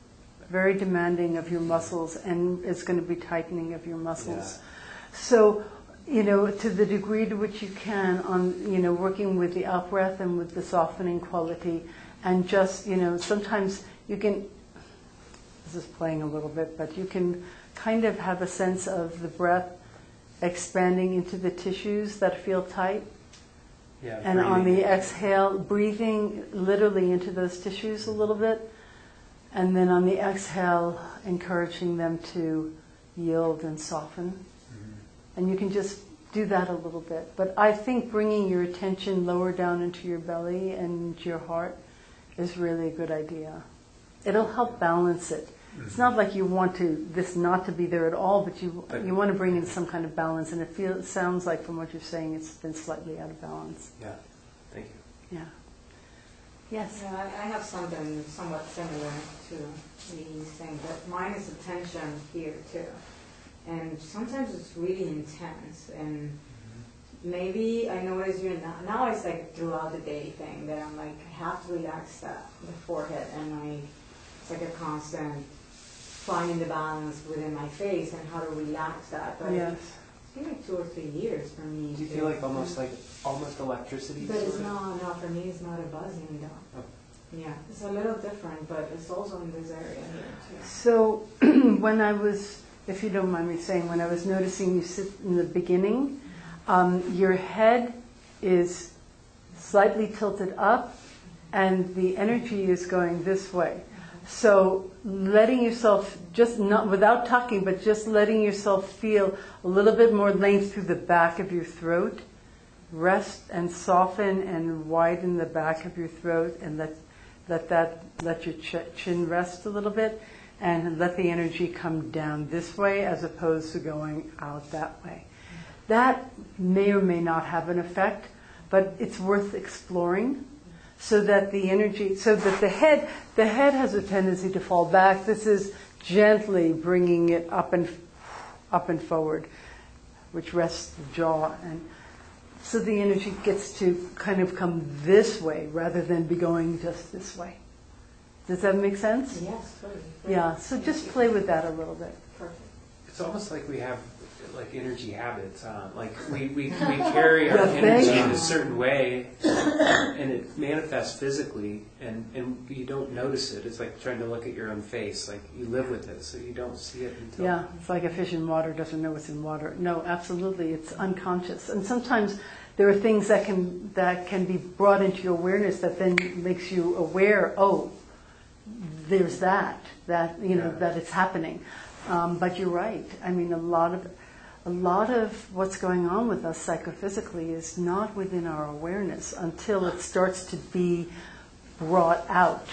very demanding of your muscles, and it's going to be tightening of your muscles. Yeah. So, you know, to the degree to which you can, on, you know, working with the out breath and with the softening quality, and just, you know, sometimes you can, this is playing a little bit, but you can kind of have a sense of the breath expanding into the tissues that feel tight. yeah, And on breathing. the exhale, breathing literally into those tissues a little bit. And then on the exhale, encouraging them to yield and soften. Mhm. And you can just do that a little bit. But I think bringing your attention lower down into your belly and your heart is really a good idea. It'll help balance it. It's not like you want to this not to be there at all, but you But- you want to bring in some kind of balance. And it feels sounds like from what you're saying, it's been slightly out of balance. Yeah, thank you. Yeah. Yes. Yeah, I I have something somewhat similar to the thing, but mine is attention here too. And sometimes it's really intense, and maybe I notice you're not, now it's like throughout the day thing that I'm like, I have to relax that, the forehead, and I, it's like a constant finding the balance within my face and how to relax that. But Yes. it's been like two or three years for me. Do you to- feel like almost like almost electricity? But it's sort of? not, no, for me it's not a buzzing though. Oh. Yeah, it's a little different, but it's also in this area here too. So when I was, if you don't mind me saying, when I was noticing you sit in the beginning, um, your head is slightly tilted up and the energy is going this way. So letting yourself, just not without talking, but just letting yourself feel a little bit more length through the back of your throat. Rest and soften and widen the back of your throat, and let let that let your ch- chin rest a little bit, and let the energy come down this way as opposed to going out that way. That may or may not have an effect, but it's worth exploring, so that the energy, so that the head, the head has a tendency to fall back. This is gently bringing it up and up and forward, which rests the jaw, and so the energy gets to kind of come this way rather than be going just this way. Does that make sense? Yes, totally. Yeah, so just play with that a little bit. Perfect. It's almost like we have like energy habits. Uh, like we, we, we carry our Yeah, thank energy you. in a certain way, and it manifests physically, and, and you don't notice it. It's like trying to look at your own face. Like you live with it, so you don't see it until. Yeah, it's like a fish in water doesn't know what's in water. No, absolutely, it's unconscious. And sometimes there are things that can that can be brought into your awareness that then makes you aware, oh, there's that, that, you know, Yeah. that it's happening. Um, but you're right. I mean, a lot of a lot of what's going on with us psychophysically is not within our awareness until it starts to be brought out.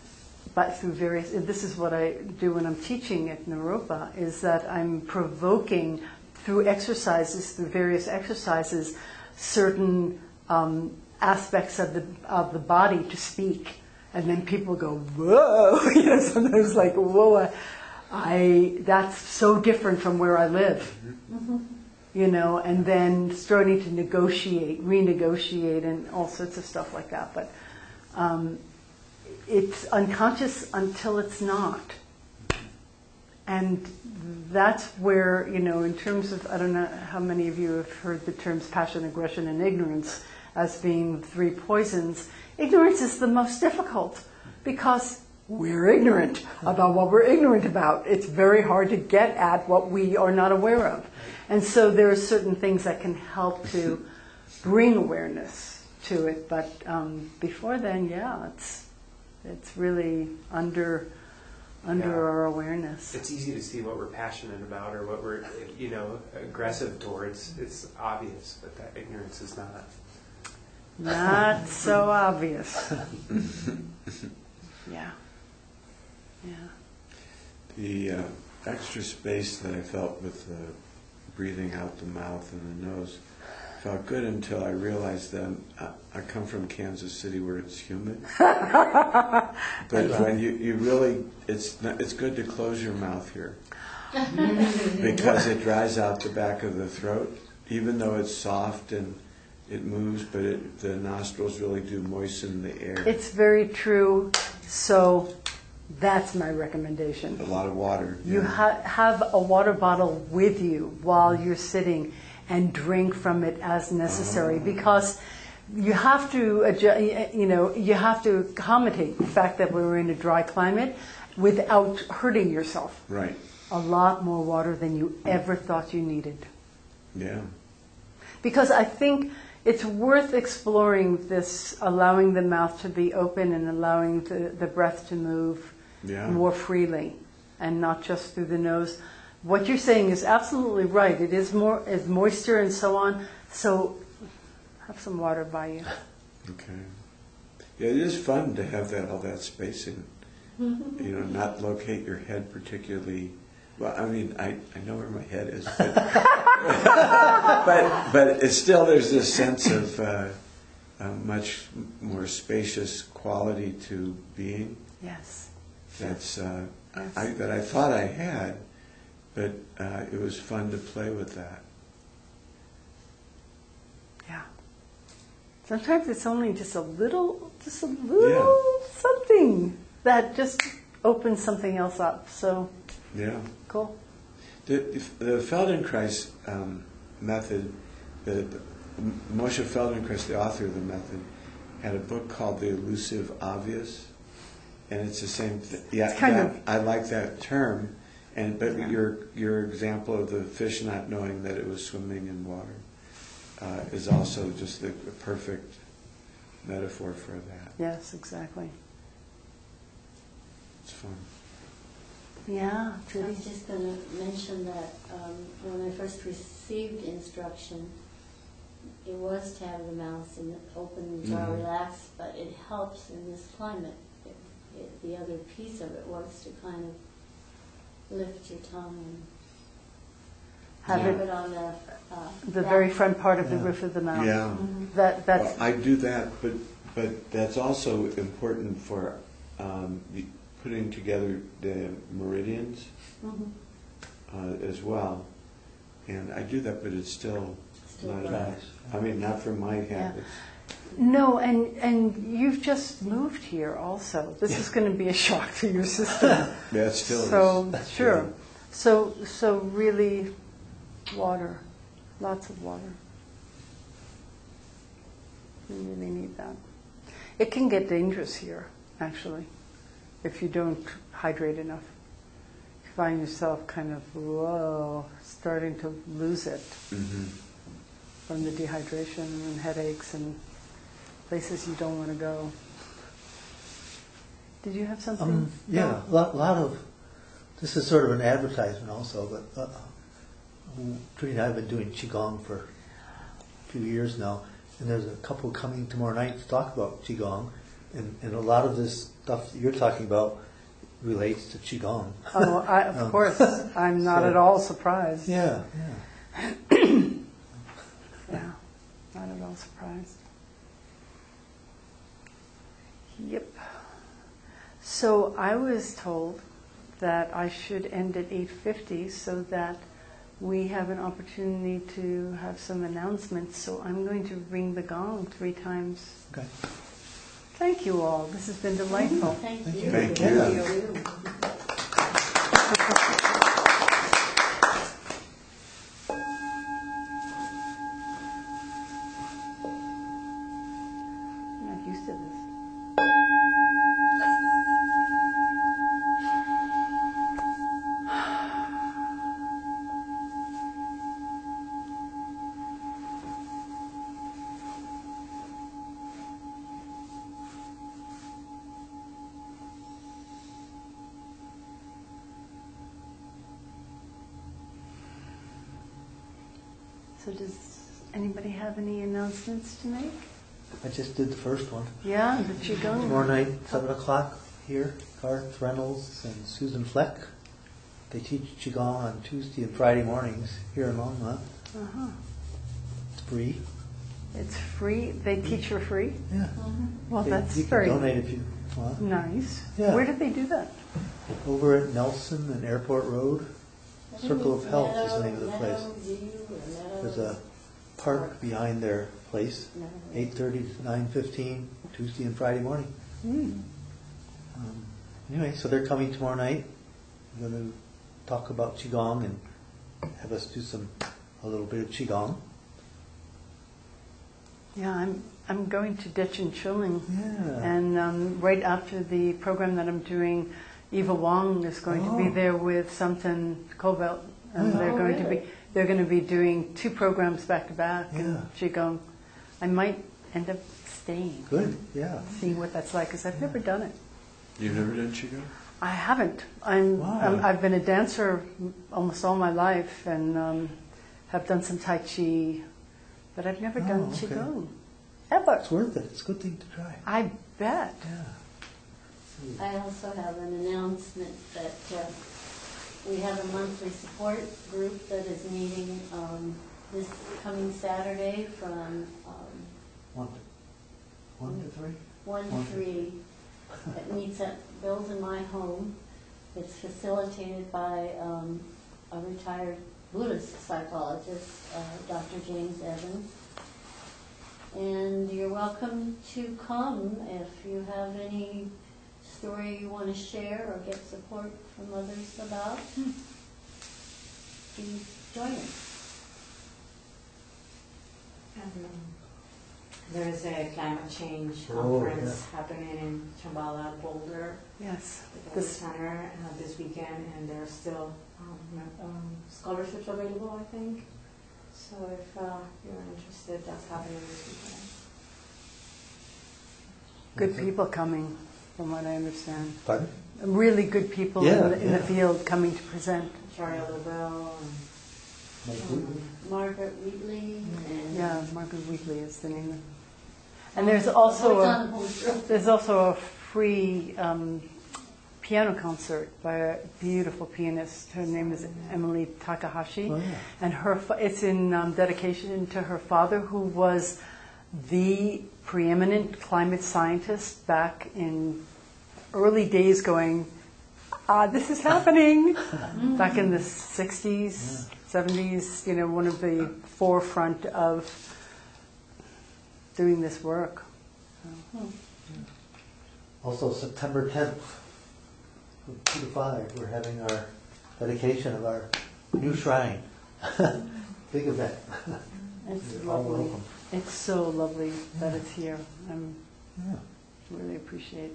But through various, and this is what I do when I'm teaching at Naropa, is that I'm provoking through exercises, through various exercises, certain um, aspects of the of the body to speak, and then people go, "Whoa!" You know, sometimes like, "Whoa!" I, I that's so different from where I live. you know, and then starting to negotiate, renegotiate, and all sorts of stuff like that. But um, it's unconscious until it's not. And that's where, you know, in terms of, I don't know how many of you have heard the terms passion, aggression, and ignorance as being three poisons. Ignorance is the most difficult because we're ignorant about what we're ignorant about. It's very hard to get at what we are not aware of. And so there are certain things that can help to bring awareness to it. But um, before then, yeah, it's it's really under under Yeah. our awareness. It's easy to see what we're passionate about or what we're, you know, aggressive towards. It's obvious, but that ignorance is not. Not so obvious. Yeah. Yeah. The uh, extra space that I felt with the breathing out the mouth and the nose felt good until I realized that I, I come from Kansas City where it's humid. But when you, you really, it's not, it's good to close your mouth here because it dries out the back of the throat, even though it's soft and it moves, but it, the nostrils really do moisten the air. It's very true. So that's my recommendation. A lot of water. You yeah. ha- have a water bottle with you while you're sitting and drink from it as necessary, because you have to adjust, you know, you have to accommodate the fact that we're in a dry climate without hurting yourself. Right. A lot more water than you ever thought you needed. Yeah. Because I think it's worth exploring this, allowing the mouth to be open and allowing the, the breath to move Yeah. more freely and not just through the nose. What you're saying is absolutely right. It is more, is moisture and so on. So have some water by you. Okay. Yeah, it is fun to have that all that spacing. You know, not locate your head particularly. Well, I mean, I, I know where my head is, but but, but it's still there's this sense of uh, a much more spacious quality to being. Yes. That's uh, Yes. I, that I thought I had, but uh, it was fun to play with that. Yeah. Sometimes it's only just a little, just a little something that just opens something else up. So, Yeah. cool. The, the Feldenkrais um, method, the, the Moshe Feldenkrais, the author of the method, had a book called The Elusive Obvious, and it's the same thing. Yeah, It's kind that, of- I like that term, and but Yeah. your your example of the fish not knowing that it was swimming in water uh, is also just the, the perfect metaphor for that. Yes, exactly. It's fun. Yeah, I Judy. was just going to mention that um, when I first received instruction, it was to have the mouth in open, jaw Mhm. relaxed, but it helps in this climate. It, it, the other piece of it was to kind of lift your tongue and Have have it it on the uh, the back. very front part of the Yeah. roof of the mouth. Yeah. Mhm. That that's Well, I do that, but but that's also important for um, the, putting together the meridians Mhm. uh, as well. And I do that, but it's still, Still not right. enough. I mean, not for my habits. no, and and you've just moved here. Also, this is going to be a shock to your system. Yeah, it still so is. sure. Yeah. So so really, water, lots of water. You really need that. It can get dangerous here, actually, if you don't hydrate enough. You find yourself kind of, whoa, starting to lose it Mhm. from the dehydration and headaches and places you don't want to go. Did you have something? Um, yeah, a lot, lot of, this is sort of an advertisement also, but uh, Trudy and I have been doing Qigong for a few years now, and there's a couple coming tomorrow night to talk about Qigong, and, and a lot of this stuff that you're talking about relates to Qigong. Oh, I, of Um, course. I'm not so- at all surprised. Yeah, yeah. Yeah, not at all surprised. Yep. So I was told that I should end at eight fifty so that we have an opportunity to have some announcements, so I'm going to ring the gong three times. Okay. Thank you all. This has been delightful. Thank Thank you. you. Thank you. I'm not used to this. So does anybody have any announcements to make? I just did the first one. Yeah, the Qigong. Tomorrow night, seven o'clock here, Garth Reynolds and Susan Fleck. They teach Qigong on Tuesday and Friday mornings here in Longmont. Uh-huh. It's free. It's free. They teach for free? Yeah. Well, They- that's you can very donate if you want. nice. Yeah. Where did they do that? Over at Nelson and Airport Road. Circle of Health is the name of the place. There's a park behind their place, eight thirty to nine fifteen, Tuesday and Friday morning. Hmm. Um, anyway, so they're coming tomorrow night. We're going to talk about Qigong and have us do some a little bit of Qigong. Yeah, I'm I'm going to Dechen Chilling. Yeah. And um, right after the program that I'm doing, Eva Wong is going to be Oh. there with Samten Kovelt, and Oh, they're going to really? be they're going to be doing two programs back to back in Yeah. Qigong. I might end up staying, Good, yeah. seeing what that's like, because I've never done it. You've never done Qigong? I haven't. I'm, Wow. I'm I've been a dancer almost all my life, and um, have done some Tai Chi, but I've never Oh, done okay. Qigong ever. It's worth it. It's a good thing to try. I bet. Yeah. I also have an announcement that uh, we have a monthly support group that is meeting um, this coming Saturday from um, One to, one to three? one to One to- three. It meets at Bill's in My Home. It's facilitated by um, a retired Buddhist psychologist, uh, Doctor James Evans. And you're welcome to come if you have any story you want to share or get support from others about. Please join us. Um, There's a climate change Oh, conference happening in Chambala, Boulder, Yes. at the This, center uh, this weekend, and there's still um, um, scholarships available, I think. So if uh, you're interested, that's happening this weekend. good people coming, from what I understand. Pardon? Really good people Yeah, in, the, in the yeah. field coming to present. Sharia LaBelle and Mike um, Wheatley? Margaret Wheatley and Yeah, Margaret Wheatley is the name. And there's also It's a, on the poster. there's also a free um, piano concert by a beautiful pianist. Her name is Emily Takahashi, Oh, yeah. and her fa- it's in um, dedication to her father, who was the preeminent climate scientist back in early days, going, ah, this is happening. Back in the sixties, seventies, you know, one of the forefront of doing this work. Also, September tenth, from two to five, we're having our dedication of our new shrine. Big event. It's You're all lovely. welcome. It's so lovely that it's here. I'm Yeah. really appreciate.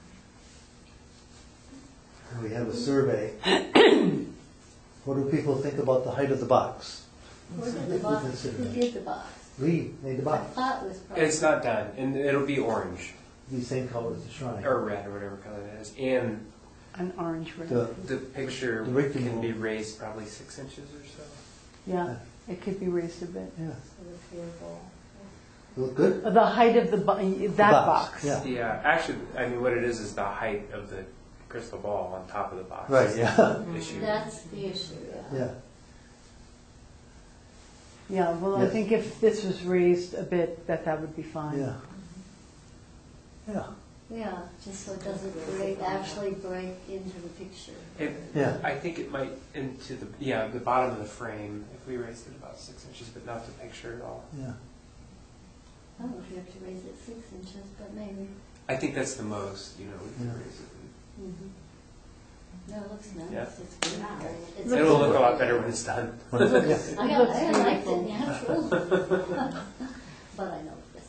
And we have a survey. What do people think about the height of the box? Who What's did the the big box? consider Who that? did the box? We made the I box. thought it was probably. It's not done, and it'll be orange The same color as the shrine. or red or whatever color it is. And An orange red. The, the picture The rectangle. can be raised probably six inches or so. Yeah, it could be raised a bit. yeah. So the table. Look good? The height of the bo- that box, box. yeah. Yeah, actually, I mean, what it is is the height of the crystal ball on top of the box. Right, is yeah. the Issue. That's the issue, yeah. Yeah. Yeah, well, I Yes. think if this was raised a bit, that that would be fine. Yeah. Yeah. Yeah, just so it doesn't break, actually break into the picture. It, Yeah. I think it might into the yeah the bottom of the frame if we raised it about six inches, but not the picture at all. Yeah. I don't know if you have to raise it six inches, but maybe. I think that's the most you know we can Yeah. raise it. Mm-hmm. No, it looks nice. Yeah. It's good. It's It'll look a lot better when it's done. Yeah. I, got, I liked it natural. But I know this.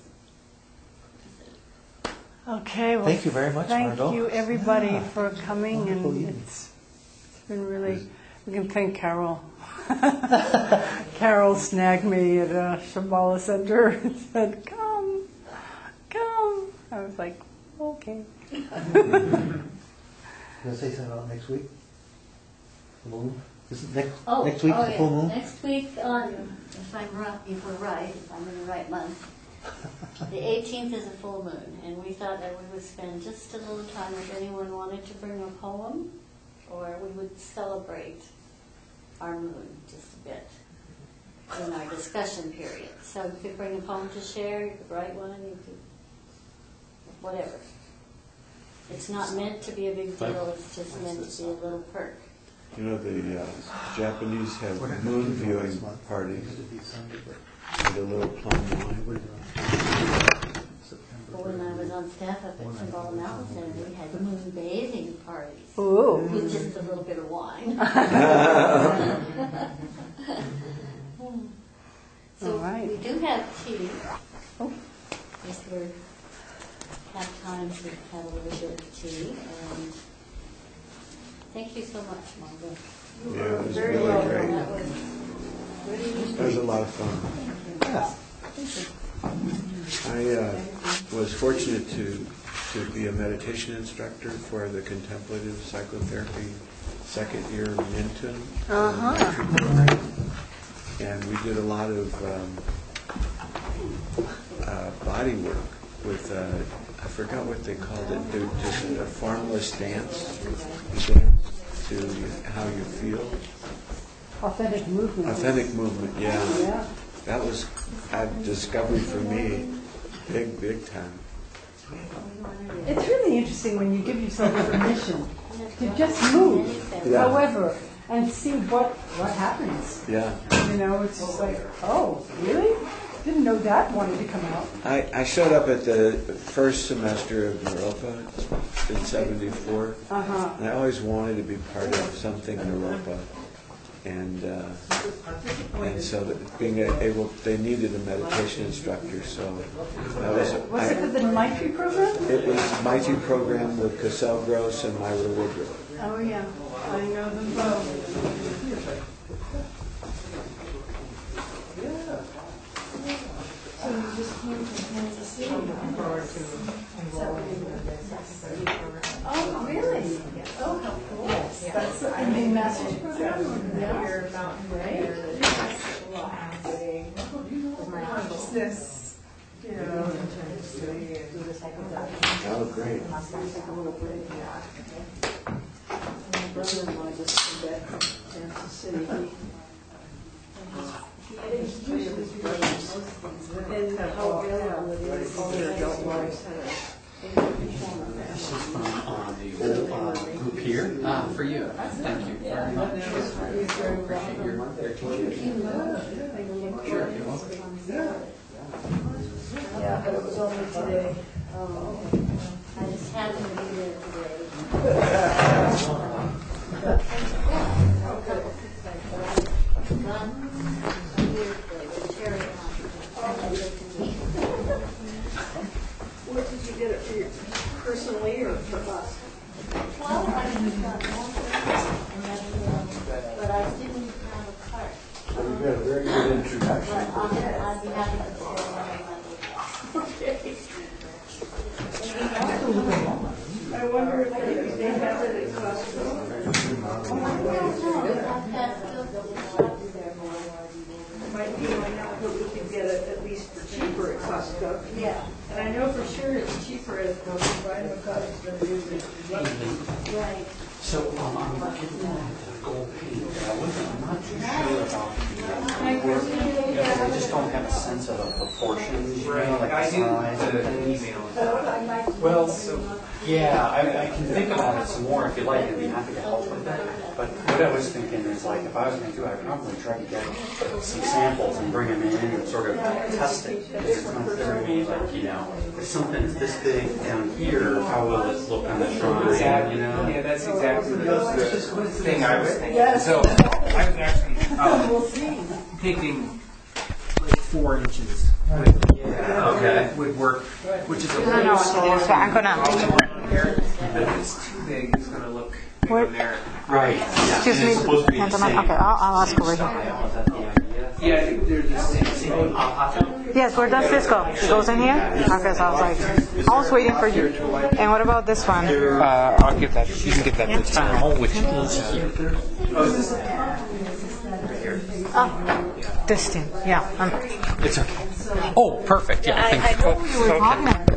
Okay, well, Thank you very much, thank Margot. you everybody Yeah. for coming, Wonderful and evening. it's, it's been really, we can thank Carol. Carol snagged me at a Shambhala Center and said, come, come. I was like, okay. You gonna say something about next week? The moon? Is it next, Oh, next week, oh, the yeah. full moon? Next week, on, if I'm right, if we're right, if I'm in the right month, the eighteenth is a full moon, and we thought that we would spend just a little time if anyone wanted to bring a poem, or we would celebrate our moon just a bit in our discussion period. So you could bring a poem to share, you could write one, you could, whatever. It's not meant to be a big deal, it's just meant to be a little perk. You know, the uh, Japanese have moon viewing parties with a little plum wine. But when I was on staff up at Shambhala Mountain Center, we had moon bathing parties Ooh. with just a little bit of wine. So All right. we do have tea. Oh. If we have time to have a little bit of tea. And thank you so much, Margaret. Yeah, it was Very really well. great. That was really It was a lot of fun. Yeah. I uh, was fortunate to, to be a meditation instructor for the contemplative psychotherapy second year Minton Uh-huh. elementary program. And we did a lot of um, uh, body work with, uh, I forgot what they called it, they were just a formless dance, dance to how you feel. Authentic movement. Authentic movement, yeah. Yeah. That was a discovery for me, big, big time. It's really interesting when you give yourself permission to just move, Yeah. however, and see what, what happens. Yeah. You know, it's just like, oh, really? Didn't know that wanted to come out. I, I showed up at the first semester of Naropa in seventy-four, Uh-huh. and I always wanted to be part of something Naropa. And uh, and so that being able, they needed a meditation instructor, so that was. Was it for the Maitri program? It was Mighty program with Cassell Gross and Myra Woodruff. Oh, yeah. I know them both. So you just came from Kansas City? Forward to enrolling in the psychotherapy program. Oh, really? Oh, how cool. That's in the master's program? Yeah. Your mountain there, with my consciousness, you know, in terms of do the psychotherapy. Oh, great. And that's like a little bit, yeah. My brother-in-law just came back from Kansas City. He had three of his brothers, and how available it is. All their adult lives had a This is from uh, the old uh, group here. Uh, for you. Thank you very much. Appreciate your, your teaching. Sure, you're welcome. Yeah, but it was only today. Oh, okay. I just happened to be there today. One year ago, Terry and I lived in Wheaton. Where did you get it for your, personally or for us? Well, I just got one, and then, um, but I didn't have a cart. So you got a very good introduction. But I'll, I'd be happy to share one of my. I wonder if they, they have it at Costco. Might be, I know, but we could get it at least for cheaper at Costco. Yeah, And I know for sure it's cheaper at Brian McCutcheon's going to use it. right. So um, I'm getting that gold page. I wasn't, I'm not too sure about the work. I just don't have a sense of the proportions, you Right. know, like I the do size. the email. Well, so, yeah, I, I can think about it some more if you like. I'd be happy to help with that. But what I was thinking is like, if I was going to do it, I would probably try to get some samples and bring them in and sort of test it. It's not clear to me, like, you know, if something's this big down here, how will it look on the drawing, Exactly. you know? Yeah, that's exactly the, the thing I was thinking. So I was actually um, thinking like four inches would, yeah, Okay. would work, which is a I little don't know what to do, so I'm gonna, But if it's too big, it's going to look Where- there. Right. Yeah. excuse And me, it's supposed to be the gentlemen, same- okay, I'll, I'll ask same over here. style. Is that the idea? Yeah, I think they're the same. same. Yes, where does this go? It goes in here? Okay, so I was like, I was waiting for you. And what about this one? Uh, I'll give that. You can give that to Tom, which is here. Oh, this thing, yeah. um, It's okay. Oh, perfect. Yeah. I, Thank I you. know we were talking about